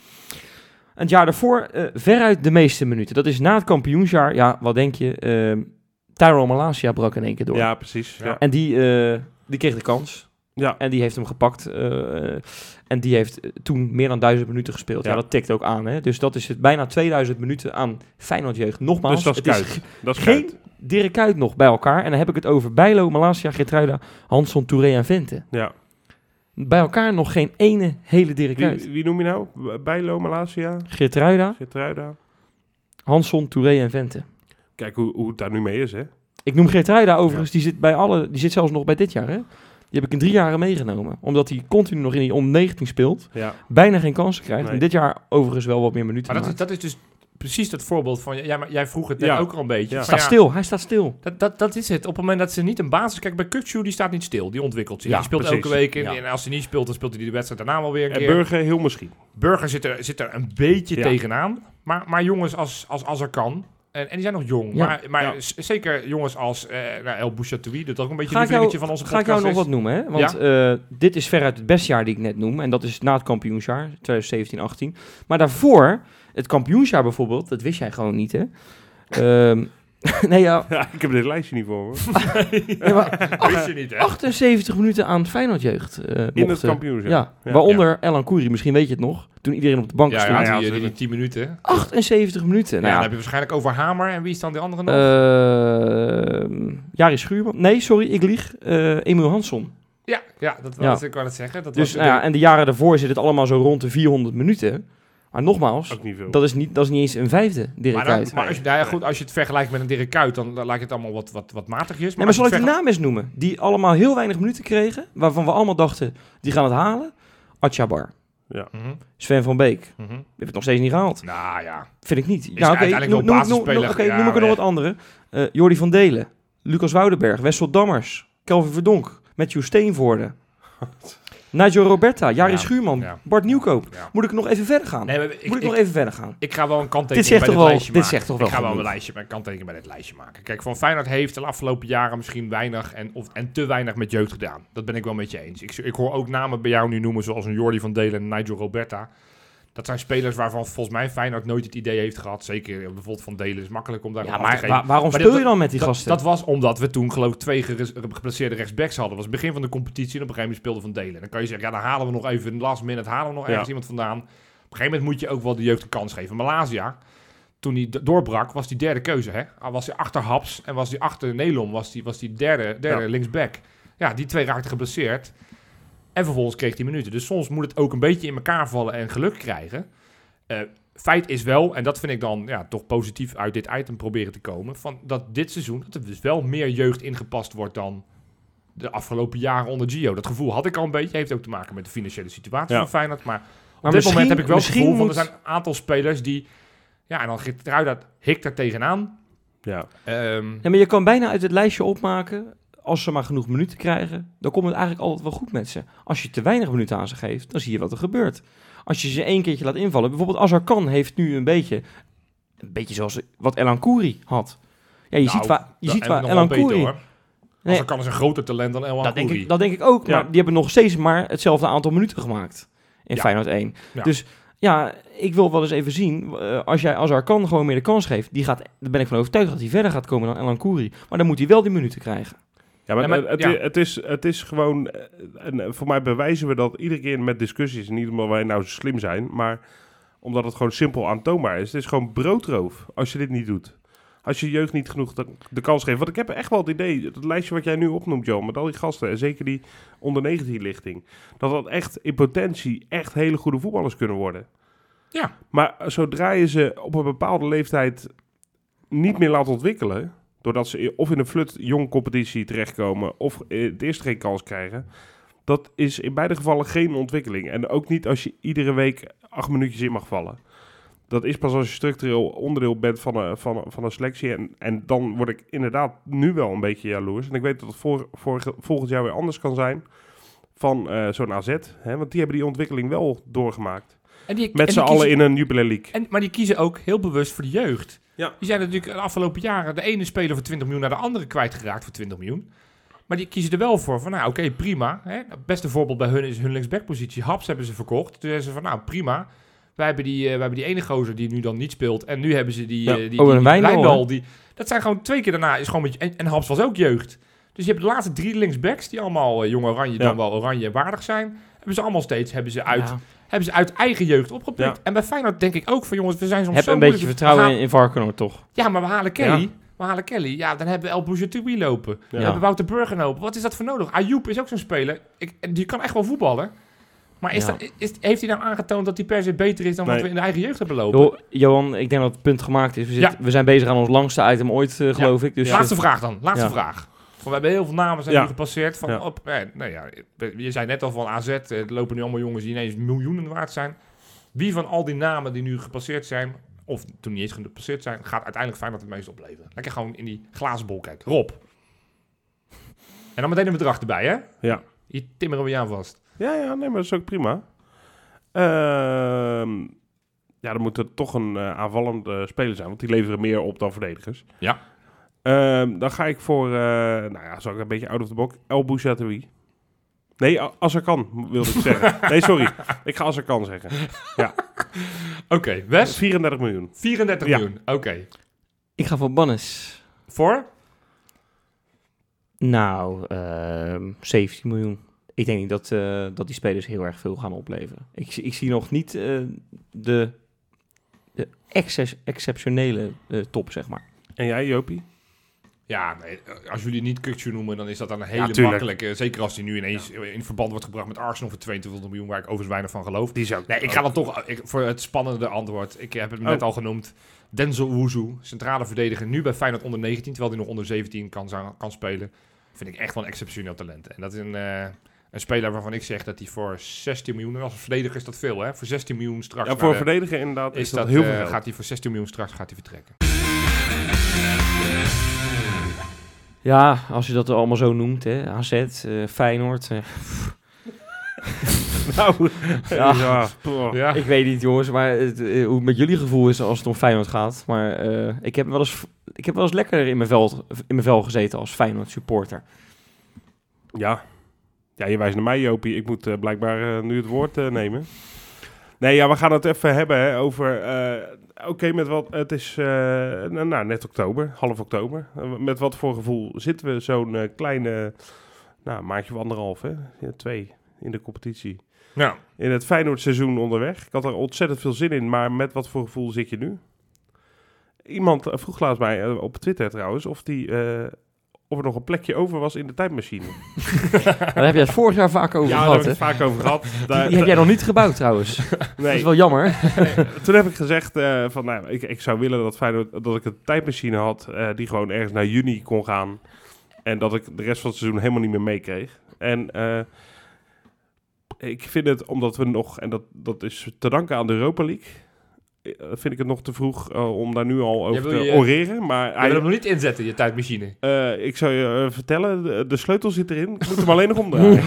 En het jaar daarvoor uh, veruit de meeste minuten. Dat is na het kampioensjaar. Ja, wat denk je? Uh, Tyrone Malacia brak in één keer door. Ja, precies. Ja. En die, uh, die kreeg de kans. Ja. En die heeft hem gepakt. Uh, en die heeft toen meer dan duizend minuten gespeeld. Ja, ja dat tikt ook aan. Hè? Dus dat is het bijna tweeduizend minuten aan Feyenoord jeugd. Nogmaals, dus dat is, het is g- dat is geen Kuyt. Dirk Kuyt nog bij elkaar. En dan heb ik het over Bijlo, Malacia, Geertruida, Hansson, Touré en Vente. Ja. Bij elkaar nog geen ene hele Dirk Kuyt. Wie, wie noem je nou? Bijlo, Malacia? Geertruida, Geertruida. Hansson, Touré en Vente. Kijk hoe, hoe het daar nu mee is, hè? Ik noem Geertruida overigens, ja. die zit bij alle, die zit zelfs nog bij dit jaar, hè? Die heb ik in drie jaren meegenomen. Omdat hij continu nog in die onder negentien speelt. Ja. Bijna geen kansen krijgt. Nee. En dit jaar overigens wel wat meer minuten Maar dat is, maakt. dat is dus precies dat voorbeeld van... Ja, maar jij vroeg het net Ja. ook al een beetje. Ja. Hij Van, staat ja, stil, hij staat stil. Dat, dat, dat is het. Op het moment dat ze niet een basis... Kijk, bij Kukshu, die staat niet stil. Die ontwikkelt zich. Ja, die speelt precies. elke week. En, Ja. en als hij niet speelt, dan speelt hij de wedstrijd daarna wel weer een En keer. Burger heel misschien. Burger zit er, zit er een beetje Ja. tegenaan. Maar, maar jongens als, als Azarkan... En, en die zijn nog jong. Ja. Maar, maar Ja. z- zeker jongens als uh, nou, El Bouchatoui. Dat is ook een beetje Ga een ik jou, vriendje van onze ga ik podcast jou nog is. wat noemen, hè? Want ja. uh, dit is veruit het beste jaar die ik net noem. En dat is na het kampioensjaar, twintig zeventien achttien. Maar daarvoor, het kampioensjaar bijvoorbeeld, dat wist jij gewoon niet, hè? Um, nee, ja, Ja, ik heb dit lijstje niet voor me. nee, maar Wist je niet, hè? achtenzeventig minuten aan Feyenoord jeugd uh, In mochten. het kampioenschap. Ja, Ja. waaronder Elan Kouri, misschien weet je het nog. Toen iedereen op de bank Ja, stond. ja, ja, die, die, zeker. die tien minuten. achtenzeventig minuten. Ja, Nou dan ja, heb je waarschijnlijk over Hamer. En wie is dan de andere nog? Uh, Jari Schuurman. Nee, sorry, ik lieg. Uh, Emiel Hansson. ja, ja, dat Ja. was ik wou het zeggen. Dat Dus was nou ja, en de jaren daarvoor zit het allemaal zo rond de vierhonderd minuten. Maar nogmaals, Ook niet veel. dat is niet, dat is niet eens een vijfde, Dirk maar, dan, Kuyt. maar als, je, nou ja, goed, als je het vergelijkt met een Dirk Kuyt, dan, dan lijkt het allemaal wat, wat, wat matigjes. Nee, maar als zal je ik de het naam eens noemen? Die allemaal heel weinig minuten kregen, waarvan we allemaal dachten, die gaan het halen. Atjabar, Ja. vergelijkt- Mhm, Sven van Beek, mhm. heeft het nog steeds niet gehaald. Nou ja, Vind ik niet. Is Ja, oké, uiteindelijk noem, wel noem, ik- noem, basisspeler. noem- oké, Ja, noem ik er nog weg. wat andere. Uh, Jordi van Delen, Lucas Woudenberg, Wessel Dammers, Kelvin Verdonk, Matthew Steenvoorde, Nigel Roberta, Jari Ja, Schuurman, ja. Bart Nieuwkoop. Ja. Moet ik nog even verder gaan? Nee, maar ik, Moet ik, ik, nog even verder gaan? ik ga wel een kanttekening Dit zegt bij toch dit wel- lijstje dit maken. zegt toch wel Ik ga wel genoeg. een lijstje, een kanttekening bij dit lijstje maken. Kijk, Van Feyenoord heeft de afgelopen jaren misschien weinig en, of, en te weinig met jeugd gedaan. Dat ben ik wel met je eens. Ik, ik hoor ook namen bij jou nu noemen, zoals een Jordi van Delen en Nigel Roberta. Dat zijn spelers waarvan volgens mij Feyenoord nooit het idee heeft gehad. Zeker bijvoorbeeld van Delen is makkelijk om daar Ja, op af te maar geven. wa- waarom Maar speel dat- je dan met die Dat, gasten? dat was omdat we toen geloof ik twee geres- geplaceerde rechtsbacks hadden. Dat was het begin van de competitie en op een gegeven moment speelde Van Delen. Dan kan je zeggen, ja dan halen we nog even in de last minute halen we nog ergens Ja. iemand vandaan. Op een gegeven moment moet je ook wel de jeugd een kans geven. Malaysia, toen hij d- doorbrak, was die derde keuze. Hè? Ah, was hij achter Haps en was hij achter Nelom, was die, was die derde, derde Ja. linksback. Ja, die twee raakten geblesseerd. En vervolgens kreeg hij minuten. Dus soms moet het ook een beetje in elkaar vallen en geluk krijgen. Eh, feit is wel, en dat vind ik dan ja, toch positief uit dit item proberen te komen, van dat dit seizoen dat er dus wel meer jeugd ingepast wordt dan de afgelopen jaren onder Gio. Dat gevoel had ik al een beetje. Heeft ook te maken met de financiële situatie Ja. van Feyenoord. Maar op Maar dit moment misschien- heb ik wel het misschien gevoel van moet- er zijn een aantal spelers die, ja, en dan Geertruida hikt daar tegenaan. Ja. Ehm, Ja, maar je kan bijna uit het lijstje opmaken, als ze maar genoeg minuten krijgen, dan komt het eigenlijk altijd wel goed met ze. Als je te weinig minuten aan ze geeft, dan zie je wat er gebeurt. Als je ze één keertje laat invallen, bijvoorbeeld Azarkan heeft nu een beetje, een beetje zoals wat Elan Kouri had. Ja, je nou, ziet waar, je dat- ziet en waar nog Elan wel beter, Kouri... hoor. Nee. Als er kan is een groter talent dan Elwan Dat denk, Kouri. ik, dat denk ik ook, Ja. maar die hebben nog steeds maar hetzelfde aantal minuten gemaakt in Ja. Feyenoord één. Ja. Dus ja, ik wil wel eens even zien, uh, als jij Azarkan gewoon meer de kans geeft, die gaat, daar ben ik van overtuigd dat hij verder gaat komen dan Elan Kouri. Maar dan moet hij wel die minuten krijgen. Ja, maar, Ja, maar- het, het, ja. het, is, het is gewoon... eh, En eh, voor mij bewijzen we dat iedere keer met discussies. Niet omdat wij nou zo slim zijn, maar omdat het gewoon simpel aantoonbaar is. Het is gewoon broodroof als je dit niet doet. Als je jeugd niet genoeg de, de kans geeft. Want ik heb echt wel het idee, het lijstje wat jij nu opnoemt, Joe, met al die gasten, en zeker die onder negentien lichting, dat dat echt in potentie echt hele goede voetballers kunnen worden. Ja. Maar zodra je ze op een bepaalde leeftijd niet meer laat ontwikkelen, doordat ze of in een flut jong competitie terechtkomen of het eerst geen kans krijgen, dat is in beide gevallen geen ontwikkeling. En ook niet als je iedere week acht minuutjes in mag vallen. Dat is pas als je structureel onderdeel bent van een, van een, van een selectie. En, en dan word ik inderdaad nu wel een beetje jaloers. En ik weet dat het voor, voor, volgend jaar weer anders kan zijn van uh, zo'n A Z. Hè? Want die hebben die ontwikkeling wel doorgemaakt. En die, Met en z'n die allen kiezen- in een Jubilee League. En, maar die kiezen ook heel bewust voor de jeugd. Ja. Die zijn natuurlijk de afgelopen jaren de ene speler voor twintig miljoen naar de andere kwijtgeraakt voor twintig miljoen. Maar die kiezen er wel voor van, nou oké, prima. Hè? Het beste voorbeeld bij hun is hun linksbackpositie. Haps hebben ze verkocht. Toen zeiden ze van, nou prima. Wij hebben die, uh, wij hebben die ene gozer die nu dan niet speelt. En nu hebben ze die, Ja. uh, die, die, Oh, die, een Wijndal, Wijndal, hè? die, dat zijn gewoon twee keer daarna is gewoon met je, en, en Haps was ook jeugd. Dus je hebt de laatste drie linksbacks die allemaal uh, jong oranje, Ja. dan wel oranje waardig zijn. Hebben ze allemaal steeds, hebben ze uit... Ja. Hebben ze uit eigen jeugd opgepikt. Ja. En bij Feyenoord denk ik ook van jongens, we zijn soms Heb zo een beetje moeilijk. vertrouwen We gaan- in, in Varkenoord, toch? Ja, maar we halen Kelly. Ja. We halen Kelly. Ja, dan hebben we El Bouzatoui lopen. We Ja. hebben Wouter Burger lopen. Wat is dat voor nodig? Ayoub is ook zo'n speler. Ik, en die kan echt wel voetballen. Maar is Ja. dat, is, heeft hij nou aangetoond dat hij per se beter is dan wat Nee. we in de eigen jeugd hebben lopen? Jo, Johan, ik denk dat het punt gemaakt is. We, zitten, we zijn bezig aan ons langste item ooit, uh, geloof ik. Dus, Laatste vraag dan. Laatste Ja. vraag. We hebben heel veel namen zijn Ja. nu gepasseerd. Van Ja. op, eh, nou ja, je zei net al van A Z. eh, Er lopen nu allemaal jongens die ineens miljoenen waard zijn. Wie van al die namen die nu gepasseerd zijn, of toen niet eens gepasseerd zijn, gaat uiteindelijk Feyenoord het meest opleveren? Lekker gewoon in die glazen bol kijken. Rob. En dan meteen een bedrag erbij, hè? Ja. Hier timmeren we je aan vast. Ja, ja, nee, maar dat is ook prima. Ehm, ja, dan moet het toch een uh, aanvallende speler zijn, want die leveren meer op dan verdedigers. Ja. Ehm, dan ga ik voor, uh, nou ja, zal ik een beetje out of the box, El Bouzatoui. Nee, A- Azarkan wilde ik zeggen. Nee, sorry. Ik ga Azarkan zeggen. Oké, okay, Wes? vierendertig miljoen. vierendertig Ja. miljoen. Oké. Ik ga voor Bannes. Voor? Nou, uh, zeventien miljoen. Ik denk niet dat, uh, dat die spelers heel erg veel gaan opleveren. Ik, ik zie nog niet uh, de, de excess, exceptionele uh, top, zeg maar. En jij, Jopie? Ja, nee, als jullie niet Kukçu noemen, dan is dat dan een hele ja, makkelijke. Zeker als hij nu ineens ja. in verband wordt gebracht met Arsenal voor tweeëntwintig miljoen, waar ik overigens weinig van geloof. Die zou nee, ik ga dan toch ik, voor het spannende antwoord. Ik heb het oh. net al genoemd. Denzel Wuzu, centrale verdediger, nu bij Feyenoord onder negentien, terwijl hij nog onder zeventien kan, kan spelen. Vind ik echt wel een exceptioneel talent. En dat is een, uh, een speler waarvan ik zeg dat hij voor zestien miljoen, en als een verdediger is dat veel, hè? Voor zestien miljoen straks. Ja, voor een verdediger inderdaad is, is dat, dat heel uh, veel. Gaat hij voor zestien miljoen straks gaat hij vertrekken. Ja, als je dat allemaal zo noemt, hè. A Z, uh, Feyenoord. Uh, nou, ja. Ja. ja. Ik weet niet, jongens, maar het, uh, hoe het met jullie gevoel is als het om Feyenoord gaat. Maar uh, ik heb wel eens, ik heb wel eens lekker in mijn vel, in mijn vel gezeten als Feyenoord supporter. Ja. Ja, je wijst naar mij, Jopie. Ik moet uh, blijkbaar uh, nu het woord uh, nemen. Nee, ja, we gaan het even hebben hè, over... Uh, Oké, okay, met wat... Het is uh, nou, net oktober, half oktober. Uh, met wat voor gevoel zitten we zo'n uh, kleine... Nou, maandje of anderhalf, hè? Ja, twee in de competitie. Ja. In het Feyenoord seizoen onderweg. Ik had er ontzettend veel zin in, maar met wat voor gevoel zit je nu? Iemand uh, vroeg laatst mij, uh, op Twitter trouwens, of die... Uh, of er nog een plekje over was in de tijdmachine. Daar heb jij het vorig jaar vaak over ja, gehad, daar heb ik het vaak over gehad. Daar, die, die heb jij nog niet gebouwd, trouwens. Nee. Dat is wel jammer. Nee, toen heb ik gezegd, uh, van, nou, ik, ik zou willen dat, Feyenoord, dat ik een tijdmachine had... Uh, die gewoon ergens naar juni kon gaan. En dat ik de rest van het seizoen helemaal niet meer meekreeg. En uh, ik vind het, omdat we nog... En dat, dat is te danken aan de Europa League... vind ik het nog te vroeg uh, om daar nu al over te je, oreren. Maar hij wil hem nog niet inzetten, je tijdmachine. Uh, ik zou je uh, vertellen, de, de sleutel zit erin. Ik moet hem alleen nog omdraaien.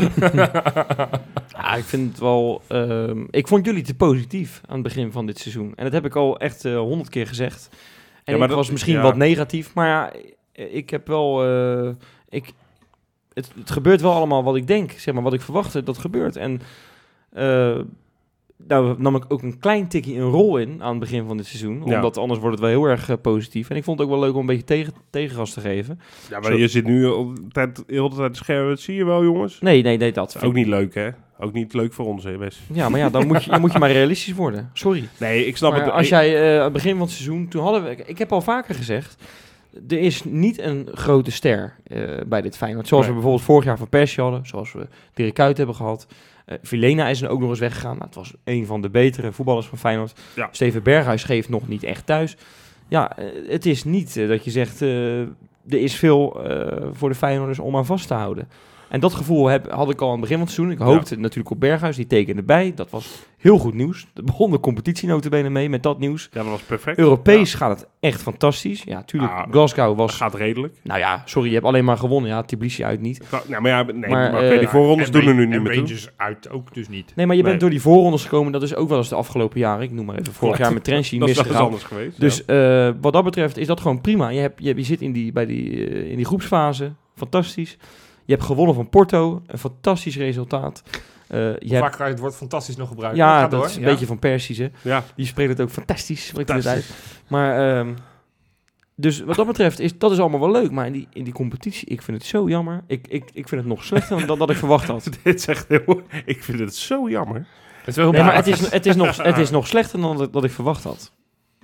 Ja, ik vind het wel... Uh, ik vond jullie te positief aan het begin van dit seizoen. En dat heb ik al echt honderd uh, keer gezegd. En ja, maar ik dat was misschien ja. wat negatief. Maar ja, ik heb wel... Uh, ik, het, het gebeurt wel allemaal wat ik denk. Zeg maar, wat ik verwachtte, dat gebeurt. En... Uh, Daar nam ik ook een klein tikje een rol in aan het begin van dit seizoen. Ja. Omdat anders wordt het wel heel erg uh, positief. En ik vond het ook wel leuk om een beetje tegen, tegengas te geven. Ja, maar Zo... je zit nu al de tijd, heel de tijd scherm. Dat zie je wel, jongens. Nee, nee, nee, dat. Ook ik... niet leuk, hè? Ook niet leuk voor ons, hè, best. Ja, maar ja, dan moet je, dan moet je maar realistisch worden. Sorry. Nee, ik snap maar het. Als jij uh, aan het begin van het seizoen... Toen hadden we... Ik heb al vaker gezegd... Er is niet een grote ster uh, bij dit Feyenoord. Zoals nee. we bijvoorbeeld vorig jaar van Persie hadden. Zoals we Dirk Kuyt hebben gehad. Uh, Vilena is er ook nog eens weggegaan. Nou, het was een van de betere voetballers van Feyenoord. Ja. Steven Berghuis geeft nog niet echt thuis. Ja, uh, het is niet uh, dat je zegt... Uh, er is veel uh, voor de Feyenoorders om aan vast te houden. En dat gevoel heb, had ik al aan het begin van het seizoen. Ik hoopte ja. natuurlijk op Berghuis, die tekende bij. Dat was heel goed nieuws. Er begon de competitie notabene mee met dat nieuws. Ja, dat was perfect. Europees ja. gaat het echt fantastisch. Ja, tuurlijk, ah, Glasgow was... gaat redelijk. Nou ja, sorry, je hebt alleen maar gewonnen. Ja, Tbilisi uit niet. Nou, maar ja, nee, maar, maar uh, die voorrondes ja, doen er nu niet meer toe. En Rangers uit ook dus niet. Nee, maar je nee. bent door die voorrondes gekomen. Dat is ook wel eens de afgelopen jaren. Ik noem maar even vorig jaar met Trenchi misgegaan. Dat is anders geweest. Dus ja. uh, wat dat betreft is dat gewoon prima. Je, hebt, je, je zit in die, bij die, uh, in die groepsfase. Fantastisch. Je hebt gewonnen van Porto. Een fantastisch resultaat. Uh, je Vaak hebt... ga je het woord fantastisch nog gebruiken. Ja, ja dat door. is een ja. beetje van Persisch. Hè? Ja. Die spreekt het ook fantastisch. Spreekt het uit. Maar um, dus wat dat betreft is dat is allemaal wel leuk. Maar in die, in die competitie, ik vind het zo jammer. Ik, ik, ik vind het nog slechter dan dat ik verwacht had. Dit is echt heel... Ik vind het zo jammer. Het is wel nee, maar het is, het, is nog, het is nog slechter dan dat, dat ik verwacht had.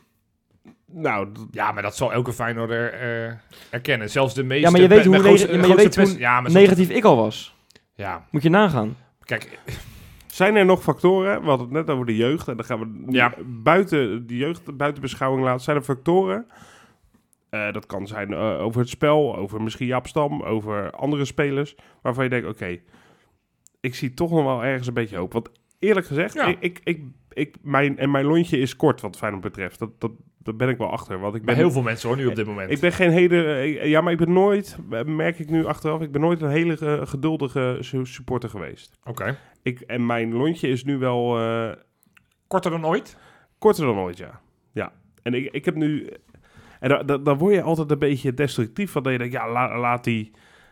Nou, d- ja, maar dat zal elke Feyenoorder uh, erkennen. Zelfs de meeste... Ja, maar je weet hoe, grootste, neg- maar je weet hoe pers- ja, maar negatief ik al was. Ja. Moet je nagaan. Kijk... Zijn er nog factoren, we hadden het net over de jeugd... en dan gaan we ja. buiten de jeugd, buiten beschouwing laten... zijn er factoren, uh, dat kan zijn uh, over het spel... over misschien Jaap Stam, over andere spelers... waarvan je denkt, oké, okay, ik zie toch nog wel ergens een beetje hoop. Want eerlijk gezegd, ja. ik, ik, ik, ik, mijn, en mijn lontje is kort wat Feyenoord betreft. Dat, dat, daar ben ik wel achter. Want ik ben maar heel veel mensen hoor, nu op dit moment. Ik ben geen hele... Ja, maar ik ben nooit, merk ik nu achteraf... ik ben nooit een hele geduldige supporter geweest. Oké. Okay. Ik, en mijn lontje is nu wel... Uh, korter dan ooit? Korter dan ooit, ja. Ja. En ik, ik heb nu... En dan da, da word je altijd een beetje destructief van. Dat je denkt, ja, la, laat die...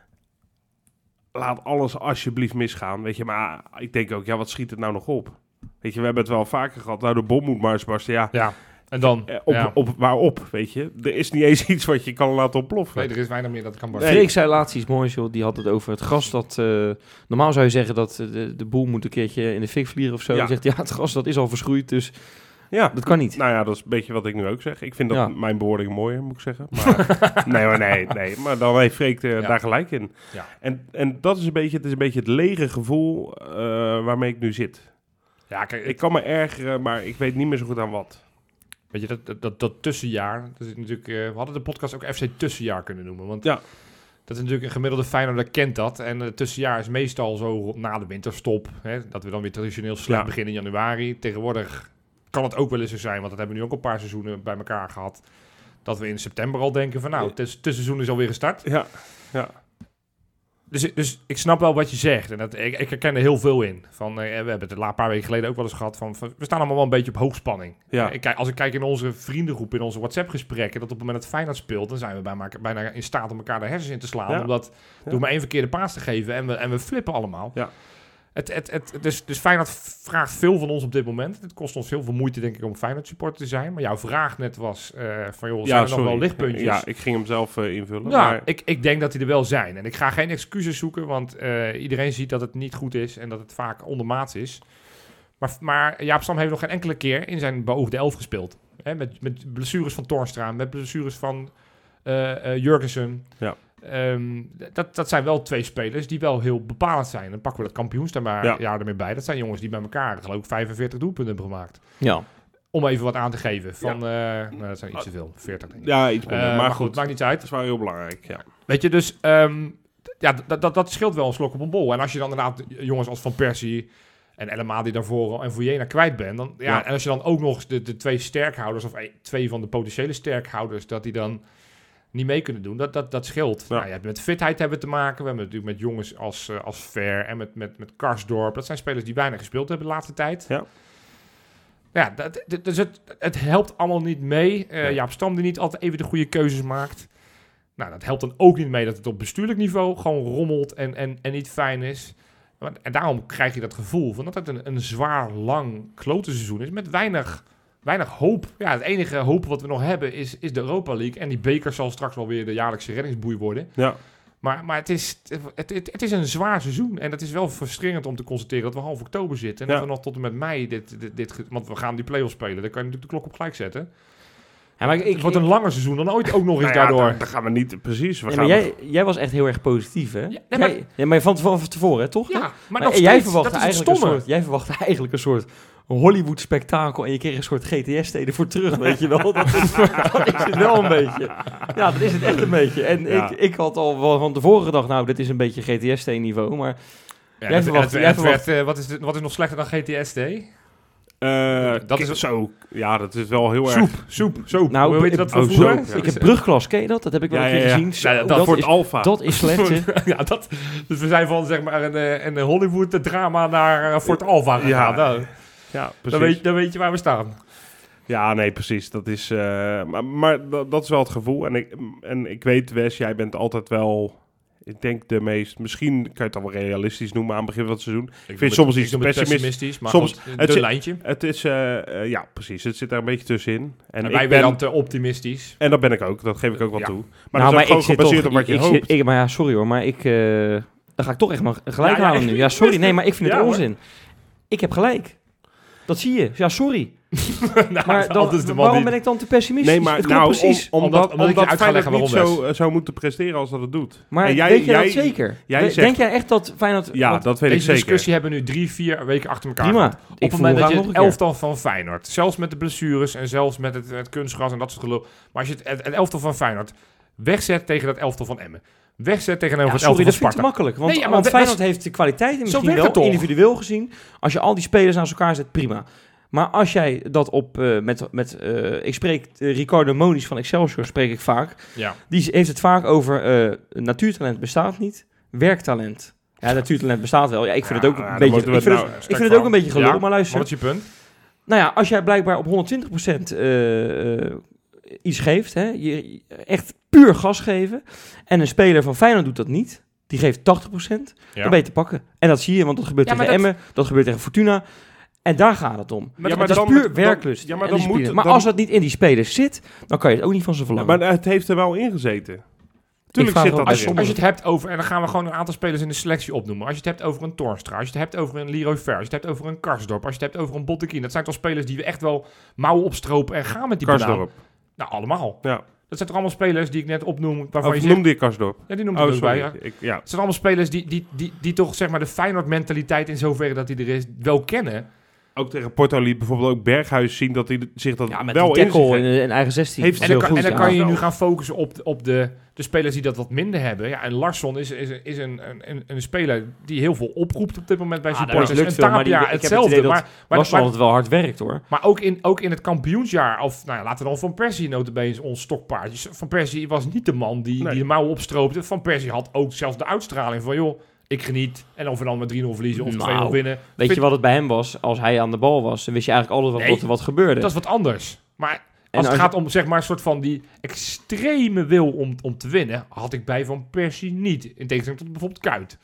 Laat alles alsjeblieft misgaan, weet je. Maar ik denk ook, ja, wat schiet het nou nog op? Weet je, we hebben het wel vaker gehad. Nou, de bom moet maar eens barsten. Ja, ja. En dan, Eh, op, ja. op, waarop, weet je? Er is niet eens iets wat je kan laten ontploffen. Nee, er is weinig meer dat kan barsten. Nee. Freek zei laatst iets moois, joh. Die had het over het gras dat... eh, normaal zou je zeggen dat eh, de, de boel moet een keertje in de fik vliegen of zo. Ja. Dan zegt hij, ja, het gras dat is al verschroeid, dus Ja. dat kan niet. Nou ja, dat is een beetje wat ik nu ook zeg. Ik vind dat Ja. mijn bewoording mooier, moet ik zeggen. Maar, nee hoor, nee, nee. Maar dan heeft Freek er Ja. daar gelijk in. Ja. En, en dat is een beetje, het is een beetje het lege gevoel uh, waarmee ik nu zit. Ja, kijk, Ik kan me ergeren, maar ik weet niet meer zo goed aan wat. weet je, dat, dat, dat, dat tussenjaar, dat is natuurlijk, uh, we hadden de podcast ook F C tussenjaar kunnen noemen. Want Ja. dat is natuurlijk een gemiddelde Feyenoorder kent dat. En het tussenjaar is meestal zo na de winterstop. Hè, dat we dan weer traditioneel slecht Ja. beginnen in januari. Tegenwoordig kan het ook wel eens zo zijn, want dat hebben we nu ook al een paar seizoenen bij elkaar gehad. Dat we in september al denken van nou, het tuss- tussenseizoen is alweer gestart. Ja, ja. Dus, dus ik snap wel wat je zegt. En dat, ik, ik herken er heel veel in. Van, uh, we hebben het een paar weken geleden ook wel eens gehad. Van, van, we staan allemaal wel een beetje op hoogspanning. Ja. Ik kijk, als ik kijk in onze vriendengroep, in onze WhatsApp-gesprekken, dat op het moment dat Feyenoord speelt, dan zijn we bijna, bijna in staat om elkaar de hersens in te slaan. Ja. Omdat Ja. door maar één verkeerde paas te geven en we, en we flippen allemaal. Ja. Het, het, het, dus, dus Feyenoord vraagt veel van ons op dit moment. Het kost ons heel veel moeite, denk ik, om Feyenoord supporter te zijn. Maar jouw vraag net was uh, van, joh, zijn er nog wel lichtpuntjes? Ja, ik ging hem zelf uh, invullen. Ja, maar... ik, ik denk dat die er wel zijn. En ik ga geen excuses zoeken, want uh, iedereen ziet dat het niet goed is en dat het vaak ondermaats is. Maar, maar Jaap Stam heeft nog geen enkele keer in zijn beoogde elf gespeeld. Hè, met, met blessures van Toornstra, met blessures van uh, uh, Jurgensen. Ja. Um, dat, dat zijn wel twee spelers die wel heel bepalend zijn. Dan pakken we dat kampioensjaar maar Ja. jaar ermee bij. Dat zijn jongens die bij elkaar geloof ik vijfenveertig doelpunten hebben gemaakt. Ja. Om even wat aan te geven. Van, ja. uh, nou, dat zijn iets te veel. veertig denk ik. Ja, iets minder. Uh, maar, maar goed, goed, maakt niet uit. dat is wel heel belangrijk, ja. Weet je, dus um, ja, dat, dat, dat scheelt wel een slok op een bol. En als je dan inderdaad jongens als Van Persie en El Amadi daarvoor en Vujena kwijt bent, dan, ja, Ja. en als je dan ook nog de, de twee sterkhouders of een, twee van de potentiële sterkhouders, dat die dan niet mee kunnen doen, dat, dat, dat scheelt. Ja. Nou, ja, met fitheid hebben we te maken. We hebben natuurlijk met jongens als, uh, als Ver en met, met, met Karsdorp. Dat zijn spelers die weinig gespeeld hebben de laatste tijd. Ja. Ja, dat, dat, dus het, het helpt allemaal niet mee. Uh, Nee. Jaap Stam die niet altijd even de goede keuzes maakt. Nou, dat helpt dan ook niet mee dat het op bestuurlijk niveau gewoon rommelt en, en, en niet fijn is. Maar- En daarom krijg je dat gevoel van dat het een, een zwaar, lang, klote seizoen is met weinig, weinig hoop. Ja, het enige hoop wat we nog hebben is, is de Europa League. En die beker zal straks wel weer de jaarlijkse reddingsboei worden. Ja. Maar, maar het, is, het, het, het is een zwaar seizoen. En het is wel frustrerend om te constateren dat we half oktober zitten. En Ja. dat we nog tot en met mei dit, dit, dit... ge- Want we gaan die play-offs spelen. Dan kan je natuurlijk de klok op gelijk zetten. Ja, maar ik, Het wordt een langer seizoen dan ooit ook nog eens Nou ja, daardoor. daar, daar gaan we niet precies. We Ja, gaan maar jij, jij was echt heel erg positief, hè? Ja, nee, maar- Jij- ja, maar van, van, van tevoren, hè, toch? Ja, Maar maar nog en jij steeds, verwachtte dat is het eigenlijk een stomme. soort, jij verwachtte eigenlijk een soort Hollywood-spektakel en je kreeg een soort G T S-steden voor terug, weet je wel? Dat is, dat is het wel een beetje. Ja, dat is het echt een beetje. En Ja. ik, ik had al wel van tevoren gedacht, nou, dit is een beetje G T S-niveau, maar Ja, Jij het- verwacht- het- jij het verwacht- werd, eh, wat, is de- wat is nog slechter dan G T S D? Uh, Dat dat is- is zo. Ja, dat is wel heel Soep, erg. soep, soep. Nou, Hoe weet je dat van oh, vroeger? soep, ja. ik heb brugklas, ken je dat? Dat heb ik wel Ja, een keer ja, ja. gezien. Zo, Ja, dat- dat, voor is, het alfa. dat is slecht, hè? ja, dat, dus we zijn van zeg maar een, eh, een Hollywood-drama naar uh, Fort Alpha gegaan. Ja, Nou, Ja, precies. dan, weet, dan weet je waar we staan. Ja, nee, precies. Dat is, uh, maar maar dat, dat is wel het gevoel. En ik, en ik weet, Wes, jij bent altijd wel... Ik denk de meest... Misschien kan je het dan wel realistisch noemen aan het begin van het seizoen. Ik vind soms iets pessimist- pessimistisch, maar soms- soms het een zit- lijntje. Het is... uh, uh, ja, precies. Het zit daar een beetje tussenin. En, En ik wij ben... dan te optimistisch. En dat ben ik ook. Dat geef ik ook wel Ja. toe. Maar nou, dat is ook gewoon zit gebaseerd toch- op wat je ik, ik hoopt. zit- ik- maar ja, sorry hoor, maar ik... eh, dan ga ik toch echt maar gelijk Ja, ja, halen nu. Ja, sorry, nee, maar ik vind het Ja, hoor. onzin. Ik heb gelijk. Dat zie je. Ja, sorry. nou, Maar dan, altijd de man waarom die- ben ik dan te pessimistisch? Nee, maar het klopt nou, precies. om, Omdat- omdat, omdat ik je omdat uit ga leggen Feyenoord niet waarom, zo, uh, zou moeten presteren als dat het doet. Maar En jij- weet jij, jij- dat zeker? jij We- zegt- Denk jij echt dat Feyenoord... Ja, want- dat weet ik Deze zeker. discussie hebben we nu drie, vier weken achter elkaar prima. gehad. Ik Op het voel moment dat graag je nog het een keer. elftal van Feyenoord, zelfs met de blessures en zelfs met het, het kunstgras en dat soort gelul, maar als je het, het, het elftal van Feyenoord wegzet tegen dat elftal van Emmen, wegzet tegenover Ja, het sorry, elftal dat van vind ik te Sparta. makkelijk. Want, Nee, ja, maar want we- Feyenoord we- heeft de kwaliteiten misschien werkt wel, het toch? individueel gezien. Als je al die spelers naast elkaar zet, prima. Maar als jij dat op, eh, met, met eh, ik spreek eh, Ricardo Moniz van Excelsior, spreek ik vaak. Ja. Die heeft het vaak over eh, natuurtalent bestaat niet, werktalent. Ja, natuurtalent bestaat wel. Ja, ik vind Ja, het ook ja, een dan beetje, moeten ik we vind het het, nou ik vind het ook een beetje gelul, Ja, maar Wat luister. is je punt? Nou ja, als jij blijkbaar op honderdtwintig procent eh, eh, iets geeft, hè, je, echt puur gas geven, en een speler van Feyenoord doet dat niet, die geeft tachtig procent, Ja. dan ben je te pakken. En dat zie je, want dat gebeurt Ja, tegen maar dat- Emmen, dat gebeurt tegen Fortuna. En daar gaat het om. Maar Ja, maar het is dan- puur dan- werklust. ja, maar en dan discipline. moet- maar dan- als het niet in die spelers zit, dan kan je het ook niet van ze Ja, verlangen. maar het heeft er wel in gezeten. Tuurlijk vraag zit wel dat Als je, erin. als je het hebt over, en dan gaan we gewoon een aantal spelers in de selectie opnoemen. Als je het hebt over een Toornstra, als je het hebt over een Leroy Ver, als je het hebt over een Karsdorp, als je het hebt over een Bottekin. Dat zijn toch spelers die we echt wel mouwen opstropen en gaan met die banaan. Karsdorp. Nou, allemaal. Ja. Dat zijn toch allemaal spelers die ik net opnoem, waarvan Of je zegt... noemde je Karsdorp? Ja, die noemde Oh, ik ook bij. sorry. Ja. Ik, ja. Het zijn allemaal spelers die, die, die, die toch zeg maar de Feyenoord-mentaliteit in zoverre dat die er is, wel kennen. Ook tegen Porto liet bijvoorbeeld ook Berghuis zien dat hij zich dat Ja, met wel die in zich tackle in, heeft. in eigen zestien. Heeft- En Heel dan, kan, goed, en dan ja. kan je Ja. nu gaan focussen op, op de, de spelers die dat wat minder hebben. Ja, en Larsson is, is, is een, een, een speler die heel veel oproept op dit moment bij Ah, dat supporters. lukt En veel, maar die- Tapia ik heb het hetzelfde. idee dat maar, maar, Larsson maar, altijd wel hard werkt, hoor. maar ook, in, ook in het kampioensjaar, of nou ja, laten we dan Van Persie notabene ons stokpaardje. Van Persie was niet de man die, Nee. die de mouwen opstroopte. Van Persie had ook zelfs de uitstraling van, joh, ik geniet. En of we dan met drie nul verliezen of Nou, twee nul winnen. Weet vind- je wat het bij hem was? Als hij aan de bal was, dan wist je eigenlijk altijd wat, Nee, wat er wat gebeurde. Dat is wat anders. Maar En als het als- gaat om zeg maar een soort van die extreme wil om, om te winnen, had ik bij Van Persie niet. In tegenstelling tot bijvoorbeeld Kuyt.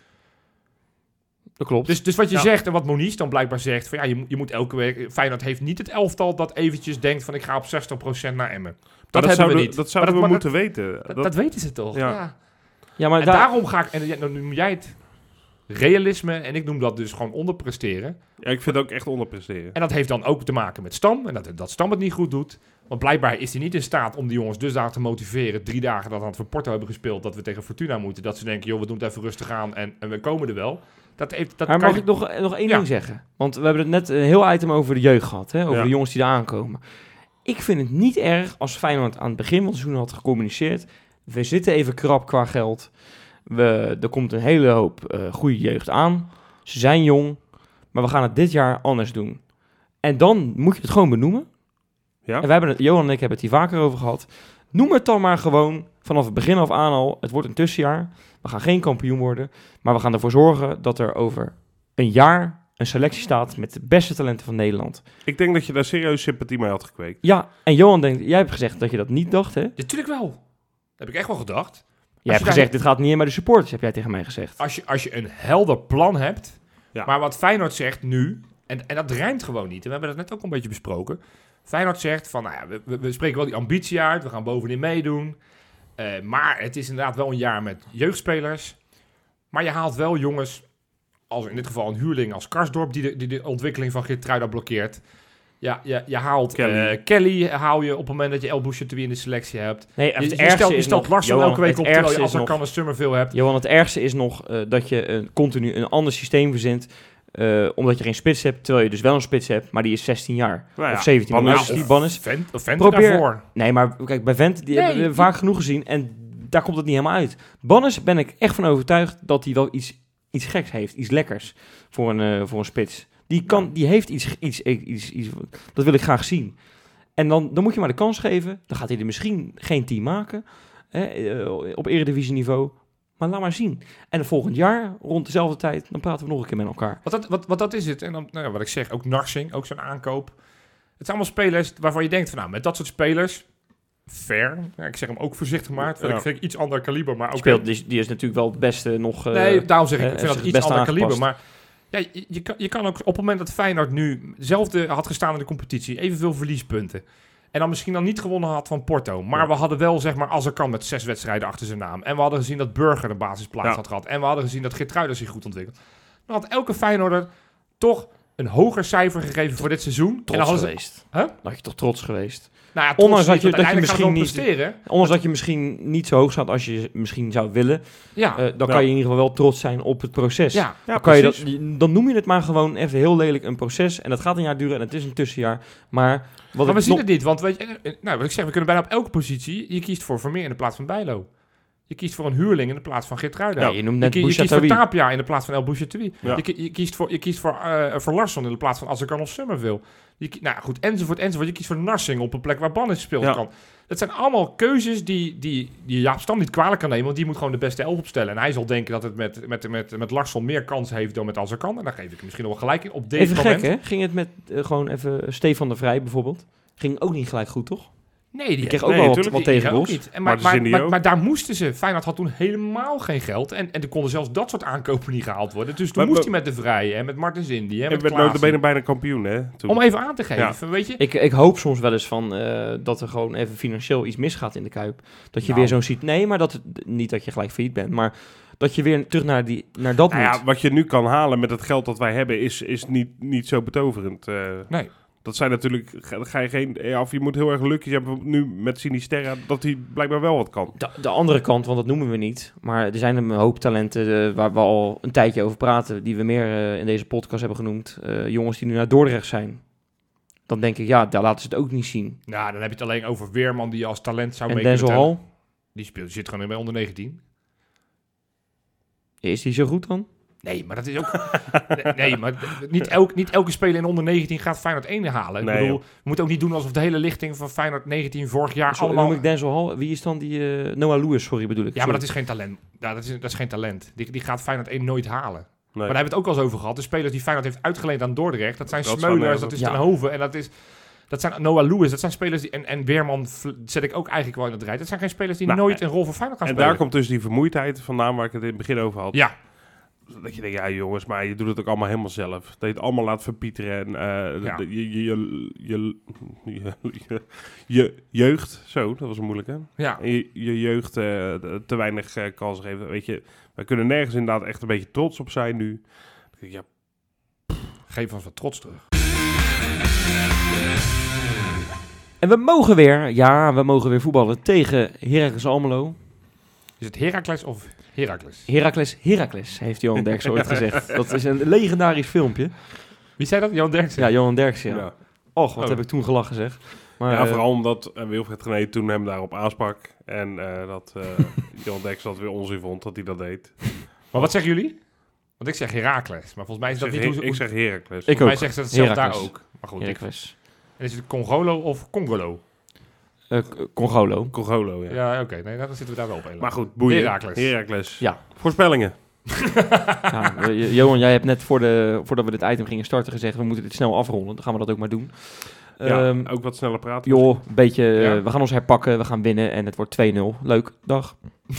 Dat klopt. Dus, dus wat je Ja. zegt en wat Moniz dan blijkbaar zegt, van ja, je, moet- je moet elke week... Feyenoord heeft niet het elftal dat eventjes denkt van ik ga op zestig procent naar Emmen. Dat, Maar dat hebben zouden, we niet. Dat zouden Maar we dat- moeten weten. Dat, Dat- dat weten ze toch? Ja. Ja. ja, maar En daar, daarom ga ik... En ja, dan noem jij het realisme en ik noem dat dus gewoon onderpresteren. ja, ik vind het ook echt onderpresteren. En dat heeft dan ook te maken met Stam. En dat, dat Stam het niet goed doet. Want blijkbaar is hij niet in staat om die jongens dusdanig te motiveren. Drie dagen dat we aan het voor Porto hebben gespeeld. Dat we tegen Fortuna moeten. Dat ze denken, joh, we doen het even rustig aan. En, en we komen er wel. Dat heeft, dat maar kan mag je- ik nog, nog één Ja. ding zeggen? Want we hebben het net een heel item over de jeugd gehad. Hè? Over Ja. de jongens die daar aankomen. Ik vind het niet erg als Feyenoord aan het begin van het seizoen had gecommuniceerd. We zitten even krap qua geld. We, er komt een hele hoop eh, goede jeugd aan. Ze zijn jong. Maar we gaan het dit jaar anders doen. En dan moet je het gewoon benoemen. Ja? En we hebben het, Johan en ik hebben het hier vaker over gehad. Noem het dan maar gewoon vanaf het begin af aan al. Het wordt een tussenjaar. We gaan geen kampioen worden. Maar we gaan ervoor zorgen dat er over een jaar een selectie staat met de beste talenten van Nederland. Ik denk dat je daar serieus sympathie mee had gekweekt. Ja, en Johan denkt, jij hebt gezegd dat je dat niet dacht, hè? Natuurlijk wel. Dat heb ik echt wel gedacht. Jij hebt daar- gezegd, dit gaat niet in bij de supporters, heb jij tegen mij gezegd. Als je, als je een helder plan hebt. Ja. Maar wat Feyenoord zegt nu. En, en dat rijmt gewoon niet. En we hebben dat net ook een beetje besproken. Feyenoord zegt van, nou ja, we, we, we spreken wel die ambitie uit. We gaan bovenin meedoen. Eh, maar het is inderdaad wel een jaar met jeugdspelers. Maar je haalt wel jongens, als in dit geval een huurling als Karsdorp, die de, die de ontwikkeling van Geertruida blokkeert. Ja, je, je haalt Kelly. Kelly. Kelly haal je op het moment dat je El Bouchatoui in de selectie hebt. Nee, Je, het je ergste stelt, je is stelt nog, Larsson Johan, elke week het op, terwijl ergste je is als er nog- kan een Summerville hebt. Johan, het ergste is nog eh, dat je een, continu een ander systeem verzint, eh, omdat je geen spits hebt, terwijl je dus wel een spits hebt, maar die is zestien jaar. Nou ja, of zeventien. Bannes- Maar nou, die Bannes. Vent, of Vent Probeer- daarvoor. Nee, maar kijk, bij Vent, die Nee, hebben we die- vaak genoeg gezien en daar komt het niet helemaal uit. Bannes ben ik echt van overtuigd dat hij wel iets, iets geks heeft, iets lekkers voor een, eh, voor een spits. Die, kan, die heeft iets, iets, iets, iets, dat wil ik graag zien. En dan, dan moet je maar de kans geven. Dan gaat hij er misschien geen team maken, hè, eh, op eredivisieniveau. Maar laat maar zien. En volgend jaar, rond dezelfde tijd, dan praten we nog een keer met elkaar. Wat dat, wat, wat dat is het. En dan, nou ja, wat ik zeg, ook Narsing, ook zo'n aankoop. Het zijn allemaal spelers waarvan je denkt van, nou, met dat soort spelers, fair. Ja, ik zeg hem ook voorzichtig maar. Vind, Ja. ik, vind ik iets ander kaliber, maar ook. Speelt, die, is- die is natuurlijk wel het beste nog... eh, Nee, daarom zeg ik, eh, ik vind is dat het iets beste ander kaliber. aangepast. Maar ja, je, je, kan, je kan ook op het moment dat Feyenoord nu hetzelfde had gestaan in de competitie, evenveel verliespunten. En dan misschien dan niet gewonnen had van Porto. Maar Ja. we hadden wel, zeg maar, als er kan, met zes wedstrijden achter zijn naam. En we hadden gezien dat Burger de basisplaats Ja. had gehad. En we hadden gezien dat Geertruida zich goed ontwikkelt. Dan had elke Feyenoorder toch een hoger cijfer gegeven voor dit seizoen. en dan trots hadden ze, geweest. Huh? Dan had je toch trots geweest. nou ja, Ondanks trots dat niet, je- want dat je uiteindelijk gaan misschien we wel presteren. Ondanks dat je misschien niet zo hoog staat als je misschien zou willen, Ja, eh, dan Ja. kan je in ieder geval wel trots zijn op het proces. ja. Ja, Dan, kan je dat, precies. dan noem je het maar gewoon even heel lelijk een proces. En dat gaat een jaar duren en het is een tussenjaar. Maar wat Maar we ik zien nog- het niet, want weet je, eh, nou, wat ik zeg, we kunnen bijna op elke positie, je kiest voor Vermeer in de plaats van Bijlo. Je kiest voor een huurling in de plaats van Geertruida. Ja, je noemt Je, net ki- je kiest voor Bouchatoui. Tapia in de plaats van El Bouchatoui. Ja. Je, ki- je kiest voor, je kiest voor, eh voor Larsson in de plaats van Azarkan of Summerville. Je, ki- nou goed, enzovoort, enzovoort. Je kiest voor Narsing op een plek waar Bannis speelt. Ja. Kan. Dat zijn allemaal keuzes die, die, die Jaap Stam niet kwalijk kan nemen, want die moet gewoon de beste elf opstellen. En hij zal denken dat het met, met, met, met Larsson meer kans heeft dan met Azarkan. En daar geef ik hem misschien nog wel gelijk in op deze Even moment. gek, hè? Ging het met eh, gewoon even Stefan de Vrij bijvoorbeeld? Ging ook niet gelijk goed, toch? Nee, die, Die kreeg ook ook nee, wel wat, tuurlijk, wat die- tegen ook Bos. niet. En Maar maar, maar, Zindio? maar, maar daar moesten ze. Feyenoord had toen helemaal geen geld. En, en er konden zelfs dat soort aankopen niet gehaald worden. Dus toen Maar- moest maar- hij met de Vrije en met Martens Indy en En met werd Klaassen. notabene bijna kampioen, hè? Toen. Om even aan te geven, Ja. van, weet je. Ik, ik hoop soms wel eens van eh, dat er gewoon even financieel iets misgaat in de Kuip. Dat je Nou. weer zo'n ziet. Nee, maar dat het, niet dat je gelijk failliet bent, maar dat je weer terug naar, die, naar dat Nou moet. ja, wat je nu kan halen met het geld dat wij hebben, is, is niet, niet zo betoverend. eh. Nee. Dat zijn natuurlijk, ga, ga je geen, ja, of je moet heel erg gelukkig hebben nu met Sinisterra, dat hij blijkbaar wel wat kan. De, de andere kant, want dat noemen we niet. Maar er zijn een hoop talenten eh, waar we al een tijdje over praten. Die we meer eh, in deze podcast hebben genoemd. Eh, jongens die nu naar Dordrecht zijn. Dan denk ik, ja, daar laten ze het ook niet zien. Nou, dan heb je het alleen over Weerman die je als talent zou En mee kunnen Denzel tellen. Hall, Die speelt, die zit gewoon bij onder negentien. is die zo goed dan? Nee, maar dat is ook... nee, nee, maar niet, elk, niet elke speler in onder negentien gaat Feyenoord één halen. Ik Nee, bedoel, joh. we moeten ook niet doen alsof de hele lichting van Feyenoord negentien vorig jaar Zo, allemaal... noem ik Denzel Hall. Wie is dan die... eh, Noah Lewis, sorry bedoel ik. Ja, maar dat Sorry. is geen talent. Ja, dat, is, dat is geen talent. Die, die gaat Feyenoord één nooit halen. Nee. Maar daar hebben we het ook al eens over gehad. De spelers die Feyenoord heeft uitgeleend aan Dordrecht, dat zijn Dat Smeulers, zijn, eh, dat is ja. Ten Hoven en dat is... Dat zijn Noah Lewis, dat zijn spelers die... En, en Weerman vl- zet ik ook eigenlijk wel in het rijt. Dat zijn geen spelers die Nou, nooit een rol voor Feyenoord gaan En spelen. daar komt dus die vermoeidheid vandaan waar ik het in het begin over had. Ja, Dat je denkt, ja jongens, maar je doet het ook allemaal helemaal zelf. Dat je het allemaal laat verpieteren en eh, Ja. de- je, je, je, je, je, je jeugd, zo, dat was een moeilijke. ja. En je, je jeugd eh, te weinig uh, kansen geven. Weet je, wij kunnen nergens inderdaad echt een beetje trots op zijn nu. Ja, Geef ons wat trots terug. En we mogen weer, ja, we mogen weer voetballen tegen Heracles Almelo. Is het Heracles of Heracles? Heracles, Heracles, heeft Johan Derksen ooit gezegd. Dat is een legendarisch filmpje. Wie zei dat? Johan Derksen? Ja, Johan Derksen, ja. ja. Och, wat Oh. heb ik toen gelachen, zeg. Maar, ja, eh, vooral omdat uh, Wilfred Gené toen hem daarop aansprak. En uh, dat uh, Johan Derksen dat weer onzin vond dat hij dat deed. Maar wat zeggen jullie? Want ik zeg Heracles, maar volgens mij is Ik dat zeg, niet hoe ze... ik zeg Heracles. Ik Volgens mij ook. zegt ze het zelf daar Heracles. ook. Maar goed, ik, Heracles. en is het Congolo of Congolo? Eh, K- Congolo. Congolo, ja. Ja, oké. Nee, dan zitten we daar wel op. Ela. Maar goed, boeien. Heracles. Heracles. Ja. Voorspellingen. Ja, eh, Johan, jij hebt net voor de, voordat we dit item gingen starten gezegd, we moeten dit snel afronden. Dan gaan we dat ook maar doen. Ja, Ehm, ook wat sneller praten. joh, een beetje, eh, Ja. we gaan ons herpakken, we gaan winnen en het wordt twee nul. Leuk, dag.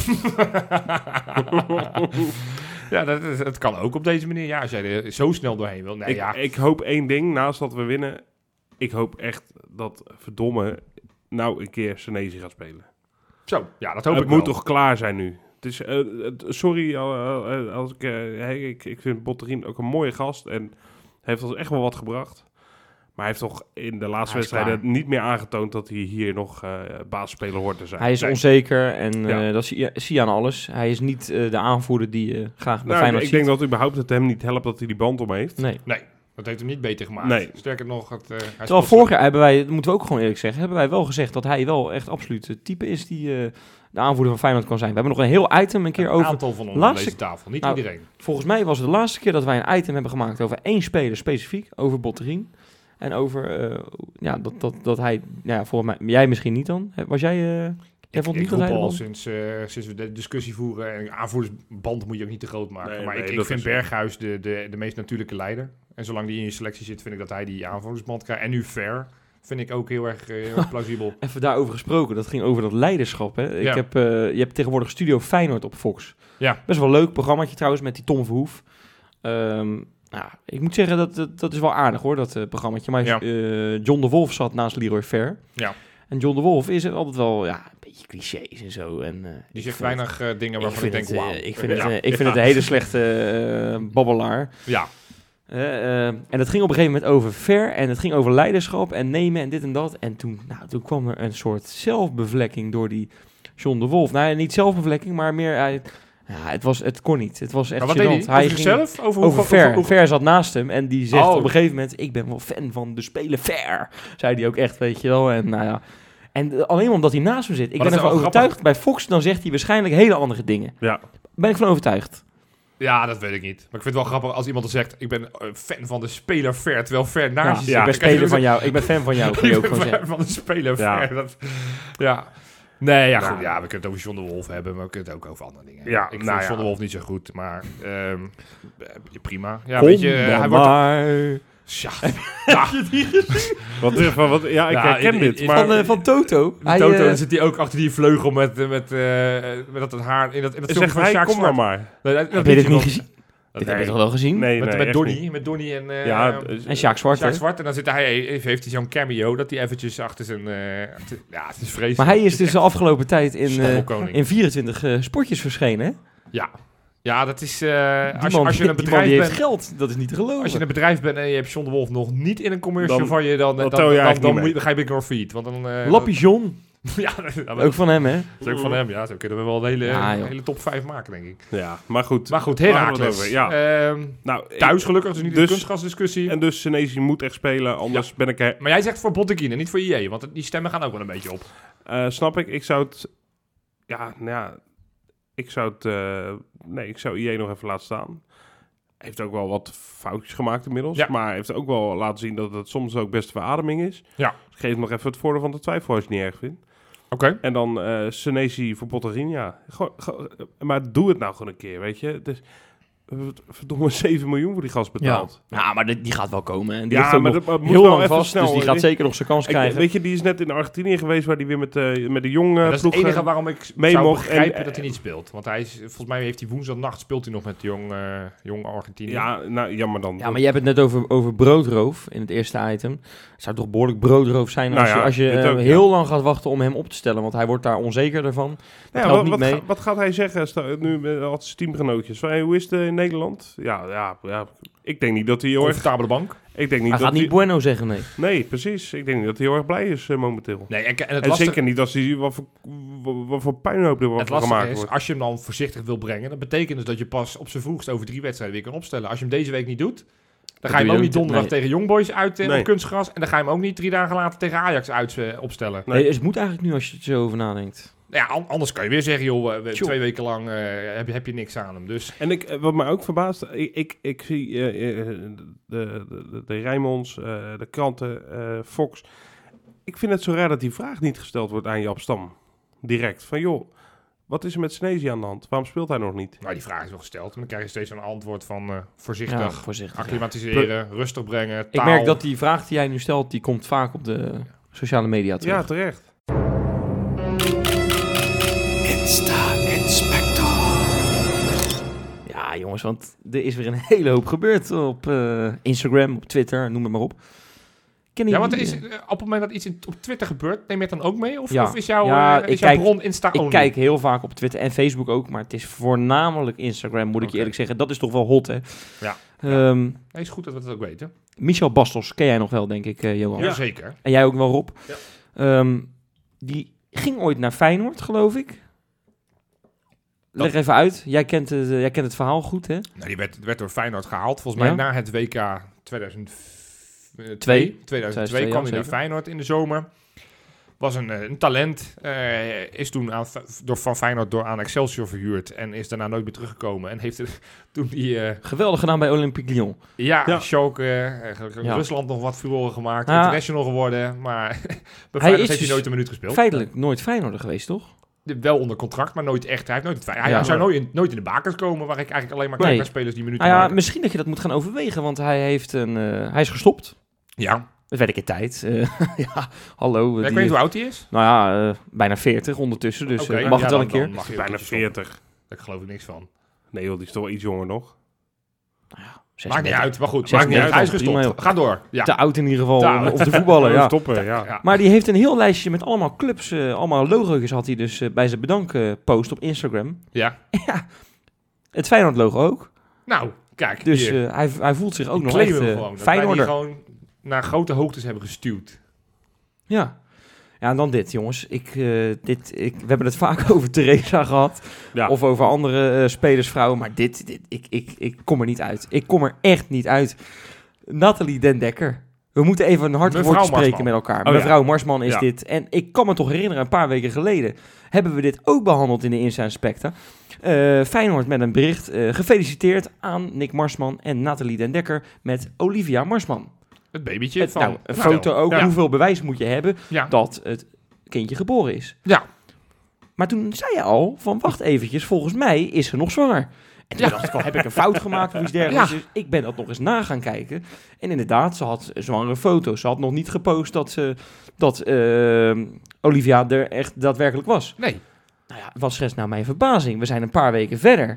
ja, dat, is- het kan ook op deze manier. Ja, als jij er zo snel doorheen wil. Nee, ik, ja. ik hoop één ding, naast dat we winnen. Ik hoop echt dat verdomme nou een keer Senesi gaat spelen. Zo, ja, dat hoop Het ik moet wel. toch klaar zijn nu. Het is, eh, het- sorry uh, uh, als ik, uh, hey, ik... Ik vind Botterien ook een mooie gast. En hij heeft ons echt wel wat gebracht. Maar hij heeft toch in de laatste Hij is wedstrijden klaar. niet meer aangetoond dat hij hier nog uh, basisspeler hoort te zijn. Hij is Nee. onzeker en eh, Ja. dat zie je, zie je aan alles. Hij is niet eh, de aanvoerder die je graag bij Nou, Feyenoord ik ziet. denk dat überhaupt het hem niet helpt dat hij die band om heeft. Nee. Nee, dat heeft hem niet beter gemaakt. Nee. Sterker nog, het, uh, hij Terwijl speelt- vorig jaar hebben wij, dat moeten we ook gewoon eerlijk zeggen, hebben wij wel gezegd dat hij wel echt absoluut het type is die eh, de aanvoerder van Feyenoord kan zijn. We hebben nog een heel item een keer een over. aantal van ons laatste- aan deze tafel. Niet Nou, iedereen. Volgens mij was het de laatste keer dat wij een item hebben gemaakt over één speler specifiek, over Botterien. En over, eh, ja, dat, dat, dat hij, ja, volgens mij, jij misschien niet dan? Was jij, eh, jij Ik, vond ik niet dat roep hij al de band- sinds, eh, sinds we de discussie voeren. En aanvoerdersband moet je ook niet te groot maken. Nee, maar nee, ik, ik dat vind is zo. Berghuis de, de, de meest natuurlijke leider. En zolang die in je selectie zit, vind ik dat hij die aanvoerdersband krijgt. En nu Ver vind ik ook heel erg, eh, heel erg plausibel. Even daarover gesproken, dat ging over dat leiderschap. Hè? Ik Ja. heb, eh, je hebt tegenwoordig Studio Feyenoord op Fox. Ja. Best wel een leuk programmaatje trouwens, met die Tom Verhoef. Ehm, nou, ik moet zeggen, dat, dat, dat is wel aardig hoor, dat uh, programmaatje. Maar Ja. eh, John de Wolf zat naast Leroy Fer. Ja. En John de Wolf is altijd wel ja, een beetje clichés en zo. En, uh, Die zegt weinig uh, dingen waarvan ik, ik denk, vind het, wauw. eh, ik vind, ja. het, uh, ik vind het een hele slechte uh, babbelaar. Ja. Uh, uh, en het ging op een gegeven moment over Ver en het ging over leiderschap en nemen en dit en dat. En toen, nou, toen kwam er een soort zelfbevlekking door die John de Wolf. Nou, niet zelfbevlekking, maar meer... Uh, ja, het, was, het kon niet. Het was echt Maar wat gênant. deed hij? Hij Over ging zichzelf? Over, over hoeveel- Ver. over- over- Ver zat naast hem en die zegt Oh. op een gegeven moment... Ik ben wel fan van de speler Ver. Zei hij ook echt, weet je wel. En nou ja... En uh, alleen omdat hij naast hem zit. Ik Maar ben dat is ervan wel overtuigd. Bij Fox dan zegt hij waarschijnlijk hele andere dingen. Ja. Ben ik van overtuigd. Ja, dat weet ik niet. Maar ik vind het wel grappig als iemand dan zegt... Ik ben uh, fan van de speler Ver, terwijl Ver naast je zit. Ja, Dan ik ben kan je speler dus- van jou. Ik ben fan van jou. Kun je ook Ik ben gewoon fan zeggen. van de speler Ja. Ver. Dat, ja. Nee, ja, Ja. goed. Ja, we kunnen het over John de Wolf hebben, maar we kunnen het ook over andere dingen hebben. Ja, ik vind nou ja. John de Wolf niet zo goed, maar ehm, eh, prima. Ja, Kom weet je, eh, dan hij wordt... maar. Ja. ja. Wat, van, wat, ja, ik Ja, herken in- dit. in- Maar, Van, eh, van Toto. Hij, Toto, eh, dan zit hij ook achter die vleugel met, eh, met, eh, met dat het haar in dat, in dat en filmpje zegt van hij, Sjaak kom maar Zwart. maar. Nee, dat- dat heb je dit liedje niet nog. gezien? Dit Nee. heb je toch wel gezien? Nee, Met, nee, met echt Donnie, niet. met Donnie en, eh, Ja, En Sjaak Zwart, Sjaak hè? Zwart. En dan zit hij, heeft hij zo'n cameo dat hij eventjes achter zijn... eh, achter- ja, het is vreselijk. Maar hij is dus de afgelopen tijd in, eh, Stommelkoning. in vierentwintig eh, spotjes verschenen, hè? Ja. Ja, dat is... eh, Die als, je, man- als je een die man bedrijf die bent... heeft geld, dat is niet te geloven. Als je een bedrijf bent en je hebt John de Wolf nog niet in een commercial Dan- van je, dan, dan, dan dan, tel je dan, eigenlijk dan, niet moet je, mee. dan ga je Big North Feed. Want dan... eh, Lappie John, Ja, dat ook van hem, hè? is ook van hem. Ja, zo kunnen we wel een hele, Ja, joh. hele top vijf maken, denk ik. Ja, maar goed. Maar goed, Waar hadden we het Heracles. over? Ja. Ehm, Nou, ik- thuis gelukkig, dus niet Dus- de kunstgasdiscussie. En dus Senesi moet echt spelen, anders ben ik er... Maar jij zegt voor Botteguin en niet voor I E, want die stemmen gaan ook wel een beetje op. eh, snap ik, ik zou het... Ja, nou ja... Ik zou het... eh, nee, ik zou I E nog even laten staan. Heeft ook wel wat foutjes gemaakt inmiddels. Ja. Maar heeft ook wel laten zien dat het soms ook best verademing is. Ja. Geef hem nog even het voordeel van de twijfel als je het niet erg vindt. Oké. En dan eh Senesi voor Botteguin, ja. Gewoon, gewoon- maar doe het nou gewoon een keer, weet je. Het is, verdomme zeven miljoen voor die gast betaald. Ja, maar die, die gaat wel komen. En die Ja, ligt ook maar nog dat- maar het moet heel wel lang even vast, snel, dus die hoor. gaat zeker nog zijn kans Ik- krijgen. weet je, die is net in Argentinië geweest waar hij weer met, eh, met de jonge Dat is ploeg... het enige eh, waarom ik mee zou mocht. begrijpen En, dat hij niet speelt. Want hij is, volgens mij heeft hij woensdagnacht speelt hij nog met de jong, eh jong Argentinië. Ja, nou, jammer dan. Ja, maar je hebt het net over, over broodroof in het eerste item. Het zou toch behoorlijk broodroof zijn Nou als je, ja, als je dit eh, ook, ja. heel lang gaat wachten om hem op te stellen. Want hij wordt daar onzekerder van. Dat Ja, helpt wat, niet wat, mee. ga- wat gaat hij zeggen sta- nu met als zijn teamgenootjes? Van, hey, hoe is het eh, in Nederland? Ja, ja, ja, ik denk niet dat hij heel erg... Comfortabele bank. Ik denk niet Hij dat gaat niet bueno zeggen, nee. Nee, precies. Ik denk niet dat hij heel erg blij is eh, momenteel. Nee, en, en het En lastige, zeker niet als hij wat voor, wat, wat voor puinhoop er het wordt lastige gemaakt is, wordt. als je hem dan voorzichtig wil brengen, dat betekent dus dat je pas op zijn vroegst over drie wedstrijden weer kan opstellen. Als je hem deze week niet doet, dan ga je hem doe ook je niet ook- donderdag nee. tegen Youngboys uit eh, Nee. op kunstgras. En dan ga je hem ook niet drie dagen later tegen Ajax uit eh, opstellen. Nee. Nee, dus het moet eigenlijk nu als je er zo over nadenkt. Nou ja, an- anders kan je weer zeggen, joh, eh, we- Tjoh. twee weken lang eh, heb, je, heb je niks aan hem. Dus En ik, eh, wat mij ook verbaast, ik, ik, ik zie eh, eh, de, de, de, de Rijnmonds, eh, de kranten, eh, Fox. Ik vind het zo raar dat die vraag niet gesteld wordt aan Jaap Stam. Direct. Van joh, wat is er met Senesi aan de hand? Waarom speelt hij nog niet? nou, die vraag is wel gesteld. En dan krijg je steeds een antwoord van eh, voorzichtig, Ja, voorzichtig. acclimatiseren, rustig brengen, Ik taal. merk dat die vraag die jij nu stelt, die komt vaak op de sociale media terug. Ja, terecht. Ja, jongens, want er is weer een hele hoop gebeurd op eh, Instagram, op Twitter, noem het maar op. Kennen Ja, want er jullie, is, eh, eh, op het moment dat iets in, op Twitter gebeurt, neem je het dan ook mee? Of, Ja. of is jouw, Ja, eh, ik is jouw kijk- bron Insta ik only? kijk heel vaak op Twitter en Facebook ook, maar het is voornamelijk Instagram, moet ik Oké. je eerlijk zeggen. Dat is toch wel hot, hè? Ja. Ehm, Nee, is goed dat we dat ook weten. Michel Bastos, ken jij nog wel, denk ik, eh, Johan? Ja. Jazeker. En jij ook wel, Rob? Ja. Ehm, die ging ooit naar Feyenoord, geloof ik. Leg even uit. Jij kent het, eh, jij kent het verhaal goed, hè? Nou, die werd, werd door Feyenoord gehaald. Volgens mij Ja. na het W K tweeduizend twee, Twee. tweeduizend twee kwam ja, hij naar zeker. Feyenoord in de zomer. Was een, eh, een talent. eh, is toen aan, door, van Feyenoord door aan Excelsior verhuurd. En is daarna nooit meer teruggekomen. En heeft het, toen die... eh, Geweldig gedaan bij Olympique Lyon. ja, Ja. Schalke, eh, Ja. Rusland nog wat furoren gemaakt. Ja. International geworden. Maar bij Hij Feyenoord is heeft hij dus nooit een minuut gespeeld. Feitelijk nooit Feyenoorder geweest, toch? Wel onder contract, maar nooit echt. Hij, heeft nooit het, hij, Ja. hij zou nooit in, nooit in de bakens komen, waar ik eigenlijk alleen maar Nee. kijk naar spelers die minuten Nou ja, maken. misschien dat je dat moet gaan overwegen, want hij, heeft een, eh, hij is gestopt. Ja, Dat werd ik in tijd. Eh, ja, hallo. Ja, ik die- weet niet hoe oud hij is. Nou ja, eh, bijna veertig ondertussen, dus Oké, eh, mag ja, het wel dan- een keer. dan mag je ook Bijna een keertje stoppen. veertig. Daar geloof ik niks van. Nee joh, die is toch wel iets jonger nog? Maakt niet uit, maar goed. Maakt niet uit, Hij is prima, gestopt. joh. Ga door. Ja. Te oud in ieder geval Te om, oud. om te voetballen, ja. Stoppen, ja. Ja. Maar die heeft een heel lijstje met allemaal clubs, eh, allemaal logo's had hij dus eh, bij zijn bedankpost op Instagram. ja. Het Feyenoord logo ook. Nou, kijk. Dus hier. eh, hij, hij voelt zich ook Ik nog claim echt hem eh, gewoon. Dat wij die Feyenoorder. gewoon naar grote hoogtes hebben gestuurd. Ja. Ja, en dan dit, jongens. Ik, eh, dit, ik, we hebben het vaak over Theresa gehad. Ja. Of over andere eh, spelers, vrouwen. Maar dit, dit ik, ik, ik kom er niet uit. Ik kom er echt niet uit. Nathalie Den Dekker. We moeten even een hard Mevrouw woordje spreken Marsman. met elkaar. Oh, ja. Mevrouw Marsman is Ja. dit. En ik kan me toch herinneren, een paar weken geleden hebben we dit ook behandeld in de Insta Specta. Eh Feyenoord met een bericht. eh, gefeliciteerd aan Nick Marsman en Nathalie Den Dekker met Olivia Marsman. Het babytje Het- van... nou, een Nou, foto ook. Ja. Hoeveel bewijs moet je hebben Ja. dat het kindje geboren is? Ja. Maar toen zei je al van, wacht eventjes, volgens mij is ze nog zwanger. En toen Ja. dacht ik al, heb ik een fout gemaakt of iets dergelijks? Ja. Dus ik ben dat nog eens na gaan kijken. En inderdaad, ze had zwangere foto's. Ze had nog niet gepost dat, ze, dat eh, Olivia er echt daadwerkelijk was. Nee. Nou ja, wat schetst nou mijn verbazing? We zijn een paar weken verder.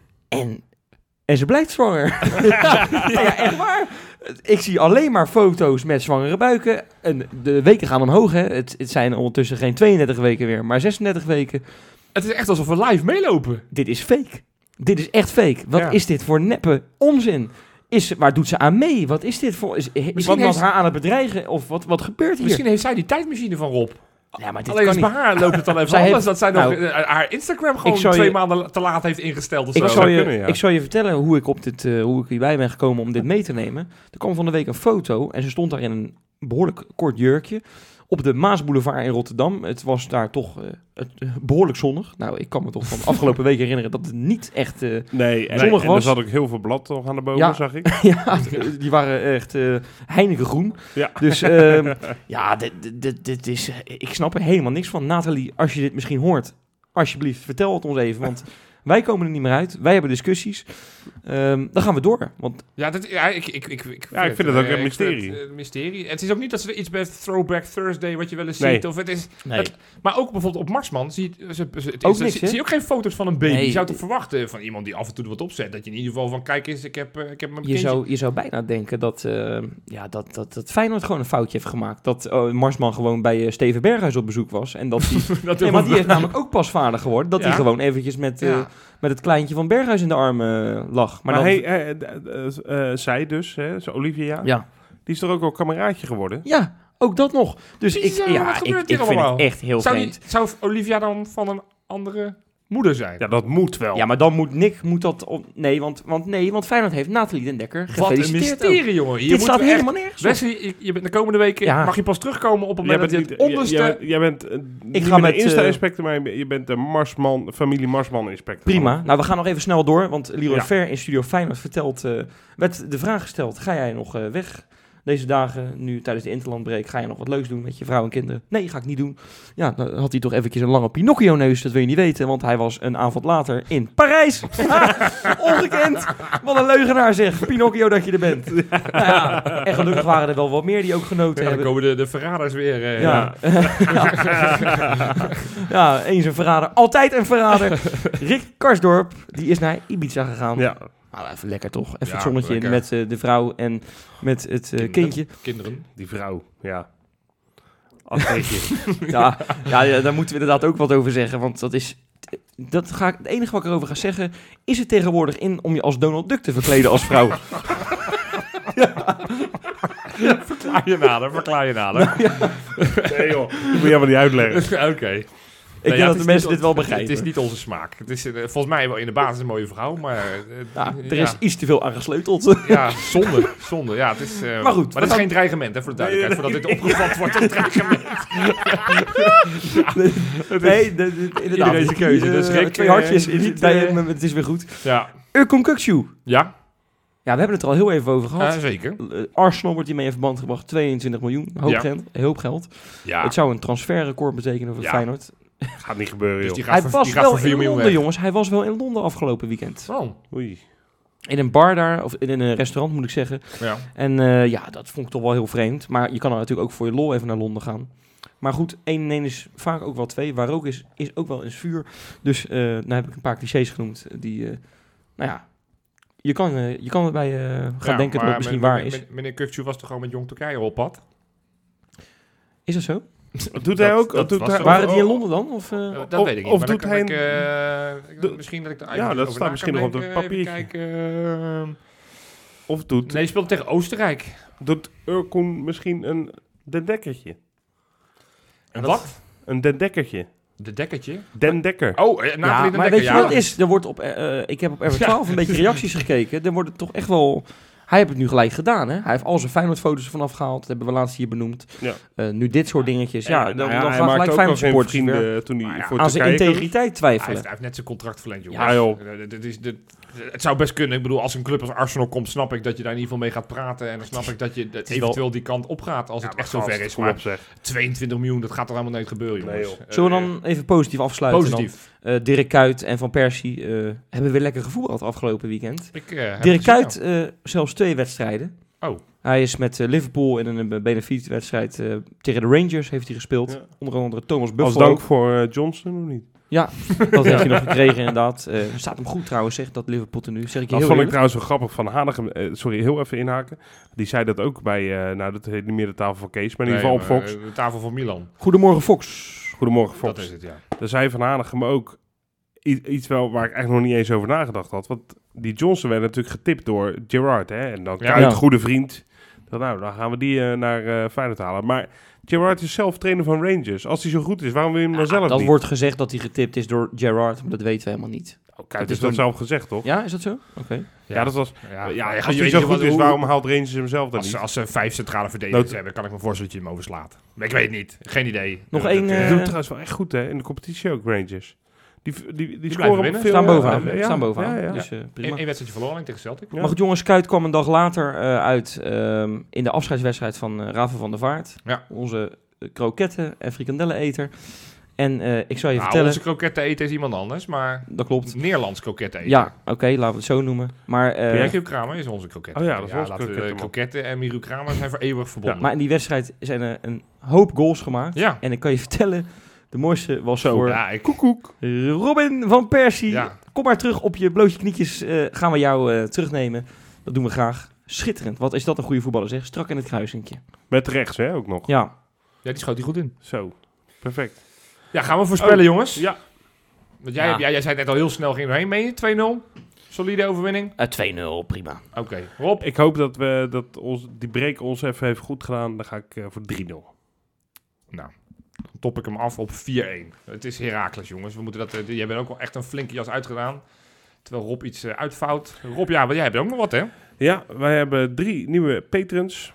En, en ze blijkt zwanger. ja, ja, echt waar. Ik zie alleen maar foto's met zwangere buiken. En de weken gaan omhoog, hè. Het, het zijn ondertussen geen tweeëndertig weken meer, maar zesendertig weken. Het is echt alsof we live meelopen. Dit is fake. Dit is echt fake. Wat Ja. is dit voor neppe onzin? Is, ze- waar doet ze aan mee? Wat is dit voor... Is, is Misschien iemand heeft- haar aan het bedreigen? Of wat, wat gebeurt hier? Misschien heeft zij die tijdmachine van Rob. Ja, maar dit Alleen kan is niet. bij haar loopt het dan even Zij anders. heeft- dat zij nog nou, eh, haar Instagram gewoon ik zou twee je- maanden te laat heeft ingesteld of Ik zo. zal, je, kunnen, ja. ik zal je vertellen hoe ik, op dit, eh, hoe ik hierbij ben gekomen om dit mee te nemen. Er kwam van de week een foto en ze stond daar in een behoorlijk kort jurkje op de Maasboulevard in Rotterdam. Het was daar toch eh, het, eh, behoorlijk zonnig. Nou, ik kan me toch van de afgelopen weken herinneren dat het niet echt... eh, Nee, en, Zonnig en er was. zat ook heel veel blad nog aan de bomen, Ja. zag ik. ja, die waren echt eh Heineken groen. Ja. Dus ehm, ja, dit, dit- dit, dit is... Ik snap er helemaal niks van. Nathalie, als je dit misschien hoort, alsjeblieft, vertel het ons even. Want wij komen er niet meer uit. Wij hebben discussies. Ehm, dan gaan we door. Want Ja, dat, ja ik, ik, ik, ik, Ja, ik vind het ook eh, een ik mysterie. vind het, eh, mysterie. Het is ook niet dat ze er iets bij Throwback Thursday, wat je wel eens Nee. ziet. Of het is, nee. Het- maar ook bijvoorbeeld op Marsman zie je, ze, ze, het Ook is- niks, zie, hè? zie je ook geen foto's van een baby. Nee. Je zou toch verwachten van iemand die af en toe wat opzet. Dat je in ieder geval van, kijk eens, ik heb, eh, ik heb mijn Je kindje. zou, je zou bijna denken dat, eh, ja, dat, dat, dat Feyenoord gewoon een foutje heeft gemaakt. Dat oh, Marsman gewoon bij eh, Steven Berghuis op bezoek was. En dat die, dat nee, maar die is namelijk ook pas vader geworden. Dat hij Ja. gewoon eventjes met, eh, Ja. met het kleintje van Berghuis in de armen eh, lag. Maar, dan, hey, eh, eh, eh, eh, zij dus, hè, zo Olivia, ja. die is toch ook al kameraadje geworden? ja, ook dat nog. Dus ik, Bizar, ja, wat ik, gebeurt ik hier vind het allemaal? echt heel zou, vreemd. die, zou Olivia dan van een andere moeder zijn? Ja, dat moet wel. Ja, maar dan moet Nick moet dat op. Nee, want, want nee, want Feyenoord heeft Nathalie den Dekker Wat een gefeliciteerd. ook. mysterie, jongen. Hier Dit moeten staat we echt- helemaal nergens op. Wesley, je, je bent de komende weken Ja. mag je pas terugkomen op het Jij moment bent, dat niet, je het jij- onderste... jij, bent, jij bent eh, niet ga meer met, de Insta-inspector, eh, maar je bent de Marsman, familie Marsman-inspector. Prima. Nou, we gaan nog even snel door, want Leroy Ja. Ver in Studio Feyenoord vertelt, eh, werd de vraag gesteld, ga jij nog eh, weg deze dagen, nu tijdens de interlandbreek, ga je nog wat leuks doen met je vrouw en kinderen? Nee, ga ik niet doen. Ja, dan had hij toch eventjes een lange Pinocchio-neus, dat wil je niet weten, want hij was een avond later in Parijs. Ha, ongekend. Wat een leugenaar zeg, Pinocchio dat je er bent. Nou ja, en gelukkig waren er wel wat meer die ook genoten Ja, dan hebben. komen de, de verraders weer. eh, Ja. ja, eens een verrader, altijd een verrader. Rick Karsdorp, die is naar Ibiza gegaan. Ja, Nou, even lekker toch. Even Ja, het zonnetje in lekker. met eh, de vrouw en met het eh, Kinderen. kindje. Kinderen. die vrouw, ja. Afgeetje. Ja, ja, ja, daar moeten we inderdaad ook wat over zeggen. Want dat is... Dat ga ik, het enige wat ik erover ga zeggen... is het tegenwoordig in om je als Donald Duck te verkleden als vrouw. Verklaar je nader, verklaar je nader. Nee joh, dat moet je helemaal niet uitleggen. Oké. Ik denk dat de mensen dit wel begrijpen. Het is niet onze smaak. Het is eh, volgens mij wel in de basis een mooie vrouw, maar... eh, Ja, er ja. is iets te veel aan gesleuteld. Ja, zonde. Zonde. Ja, het is, eh, Maar goed, Maar we dat is gaan- geen dreigement, hè, voor de duidelijkheid. Voordat dit opgevat wordt als dreigement. Nee, de, de, inderdaad. Iedereen zijn keuze. Eh, Dus Rick, twee eh, hartjes. niet, bij eh, hem, het is weer goed. Ja. Urkon Kukçu. Ja, Ja, we hebben het er al heel even over gehad. ja zeker. Eh, Arsenal wordt hiermee in verband gebracht. tweeëntwintig miljoen. Hoop, Ja. geld, hoop geld. Ja. Het zou een transferrecord betekenen voor Ja. Feyenoord. Gaat niet gebeuren Dus joh. die gaat Hij voor, was die gaat wel voor vier in miljoen Londen, weg. jongens. Hij was wel in Londen afgelopen weekend. Oh, Oei. In een bar daar, of in een restaurant moet ik zeggen. ja. En eh, ja, dat vond ik toch wel heel vreemd. Maar je kan er natuurlijk ook voor je lol even naar Londen gaan. Maar goed, één en één is vaak ook wel twee. Waar ook is, is ook wel eens vuur. Dus uh, nou heb ik een paar clichés genoemd. Die, uh, nou ja, je kan, uh, je kan erbij uh, gaan Ja, denken dat maar het misschien men- waar men- is. men- Meneer Kukçu was toch gewoon met Jong Turkije op pad? Is dat zo? Doet hij Dat- ook? dat doet was hij, zo. Waren die in oh, Londen dan? Of, uh, Uh, dat Of- weet ik niet. of maar doet dan hij kan ik, uh, doe- misschien dat ik daar Ja, eigenlijk dat over staat na misschien kan nog op denken. het Even papiertje. kijken. uh, Of doet, nee, je speelt tegen Oostenrijk. doet Urkun misschien een Den Dekkertje? En dat- wat? Een Den Dekkertje. De dekkertje? Den Dekker. Oh, uh, ja, Nathalie de maar Dekker. weet je Ja, wat dat het is? Er wordt op, uh, ik heb op R twaalf een beetje reacties gekeken. Er worden toch echt wel hij heeft het nu gelijk gedaan. Hè? Hij heeft al zijn Feyenoord-foto's er vanaf gehaald. Dat hebben we laatst hier benoemd. Ja. Uh, nu dit soort dingetjes. En, Ja, nou dan, ja, dan hij gaan maakte gelijk ook al geen Feyenoord-supporters weer vrienden toen hij Nou ja, voor aan zijn Turkije koos. integriteit Hij twijfelen. heeft, hij heeft net zijn contract verlengd, jongens. Ja, joh. Eh, dit is de, het zou best kunnen. Ik bedoel, als een club als Arsenal komt, snap ik dat je daar in ieder geval mee gaat praten. En dan snap ik dat je dat is wel- eventueel die kant op gaat als Ja, het maar echt zover gast, is. kom Maar op, zeg. tweeëntwintig miljoen, dat gaat toch helemaal nooit gebeuren, jongens. Nee, joh. Eh, Zullen we dan even positief afsluiten? positief? Dan? Uh, Dirk Kuyt en Van Persie uh, hebben weer lekker gevoetbald afgelopen weekend. Ik, uh, heb Dirk het gezien, Kuyt uh, zelfs twee wedstrijden. Oh. Hij is met uh, Liverpool in een uh, benefietwedstrijd uh, tegen de Rangers heeft hij gespeeld. Ja. Onder andere Thomas Als Buffalo. dank voor uh, Johnson, of niet? Ja, dat heeft hij nog gekregen inderdaad. Uh, staat hem goed trouwens, zeg, dat Liverpool er nu. Zeg ik je Dat heel vond ik eerlijk. trouwens wel grappig van Hanegem. Uh, sorry, heel even inhaken. Die zei dat ook bij, uh, nou dat heet niet meer de tafel van Kees, maar in ieder geval op Nee, Fox. maar, uh, de tafel van Milan. Goedemorgen Fox. Goedemorgen Fox. Dat is het, ja. Daar zei Van Hanegem ook i- iets wel waar ik eigenlijk nog niet eens over nagedacht had. Want die Johnson werd natuurlijk getipt door Gerrard. Hè? En dan Ja. Kuyt, Ja. goede vriend. Dat, nou, dan gaan we die uh, naar uh, Feyenoord halen. Maar Gerrard is zelf trainer van Rangers. Als hij zo goed is, waarom wil je hem dan Ja, zelf dat niet? wordt gezegd dat hij getipt is door Gerrard, maar dat weten we helemaal niet. Oh, Kuyt dat heeft is dat dan- zelf gezegd, toch? Ja, is dat zo? Oké. Ja, dat was... Ja, Ja, maar als je hij weet zo je goed wat- is, hoe- waarom haalt Rangers hem zelf dan Als, niet? als ze vijf centrale verdedigers Dat- hebben, kan ik me voorstellen dat je hem overslaat. Maar ik weet het niet. Geen idee. Nog Dat- één, dat, eh, Die eh, doen het trouwens wel echt goed, hè? In de competitie ook, Rangers. Die, die, die, die blijven scoren winnen. veel... Staan bovenaan. Ja, ja, Staan bovenaan. ja, ja. Dus, uh, prima. Eén één wedstrijdje verloren tegen Celtic. Ja. Maar goed jongens, Kuyt kwam een dag later uh, uit um, in de afscheidswedstrijd van uh, Raven van der Vaart. Ja. Onze uh, kroketten- en frikandellen-eter. En uh, ik zou je Nou, vertellen... onze kroketten eten is iemand anders, maar Dat klopt. Nederlands kroketten eten. Ja, oké, laten we het zo noemen. Maar, uh, Miru Kramer is onze kroketten. Oh ja, dat is onze laten we, kroketten, man. kroketten en Miru Kramer zijn voor eeuwig verbonden. maar in die wedstrijd zijn er een hoop goals gemaakt. Ja. En ik kan je vertellen, de mooiste was Zo, voor ja, ik, Koekoek. Robin van Persie. Ja. Kom maar terug op je blootje knietjes. Uh, gaan we jou uh, terugnemen. Dat doen we graag. Schitterend. Wat is dat een goede voetballer zeg. Strak in het kruisinkje. Met rechts, hè, ook nog. Ja. ja, die schoot hij goed in. Zo, perfect. Ja, gaan we voorspellen, Oh, jongens? Ja, Want jij, Ja. jij, jij zei net al heel snel, ging erheen. Meen je? twee nul? Solide overwinning? Uh, twee nul, prima. Oké. Rob? ik hoop dat, we, dat ons, die break ons even heeft goed gedaan. Dan ga ik uh, voor drie nul. Nou, dan top ik hem af op vier een. Het is Heracles, jongens. We moeten dat, uh, jij bent ook wel echt een flinke jas uitgedaan. Terwijl Rob iets uh, uitvouwt. Rob, ja, maar jij hebt ook nog wat, hè? Ja, wij hebben drie nieuwe patrons.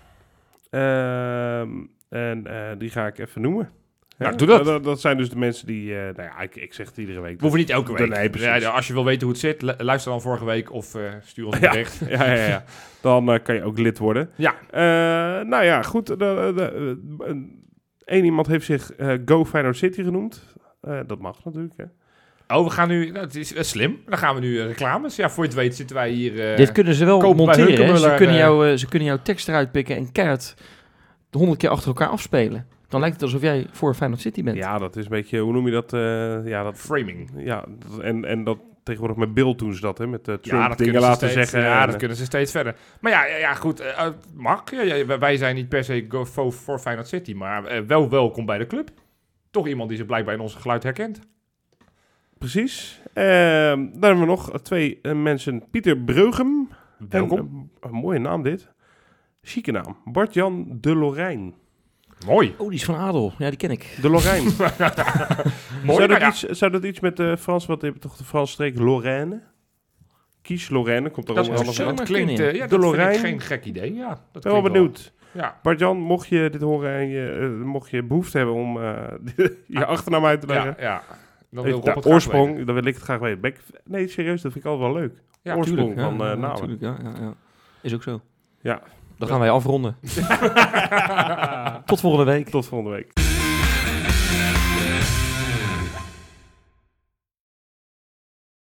Ehm en uh, die ga ik even noemen. Nou, Hè? doe dat. dat. Dat zijn dus de mensen die... Uh, nou ja, ik, ik zeg het iedere week. We hoeven niet elke week. Nee, precies. Ja, als je wil weten hoe het zit, lu- luister dan vorige week of uh, stuur ons een Ja. bericht. Ja, ja, ja. Dan uh, kan je ook lid worden. Ja. Uh, nou ja, goed. De, de, de, uh, Eén iemand heeft zich uh, Go Feyenoord City genoemd. Uh, dat mag natuurlijk, hè. Oh, we gaan nu... Nou, het is uh, slim. Dan gaan we nu uh, reclames. Ja, voor je het weet zitten wij hier... Uh, Dit kunnen ze wel kopen bij monteren. Hè? Ze, Hunkemuller, kunnen uh, jou, uh, ze kunnen jouw tekst eruit pikken en keihard de honderd keer achter elkaar afspelen. Dan lijkt het alsof jij voor Feyenoord City bent. Ja, dat is een beetje... Hoe noem je dat? Uh, ja, dat framing. ja, dat, en, en dat tegenwoordig met beeld doen ze dat, hè. Met uh, Trump Ja, dat dingen kunnen ze laten steeds, zeggen. Ja, en, dat kunnen ze steeds verder. Maar ja, ja, ja goed. Uh, uh, mag. Ja, ja, wij zijn niet per se go voor, voor Feyenoord City. Maar uh, wel welkom bij de club. Toch iemand die zich blijkbaar in ons geluid herkent. Precies. Uh, dan hebben we nog twee uh, mensen. Pieter Breugem. Welkom. En, uh, een mooie naam dit. Chique naam. Bart-Jan de Lorijn. Mooi. Oh, die is van Adel. Ja, die ken ik. De Lorijn. Mooi. zou, Nou dat ja, iets, zou dat iets met de Frans, wat heeft toch de Franse streek Lorraine? Kies Lorraine, komt er dat, allemaal zo van. dat maar klinkt... kunnen, Uh, ja, De dat vind ik Lorijn. geen gek idee. Ja, dat Ik ben wel klinkt benieuwd. Ja. Bart-Jan, mocht je dit horen en je, uh, mocht je behoefte hebben om uh, je achternaam uit te leggen. Ja, ja. Dan wil Even Rob de het graag oorsprong, weten. dan wil ik het graag weten. Ben ik, nee, serieus, dat vind ik altijd wel leuk. Ja, oorsprong Tuurlijk, van ja, uh, ja, namen. tuurlijk, ja, ja, ja. Is ook zo. Ja. Dan gaan wij afronden. Tot volgende week. Tot volgende week.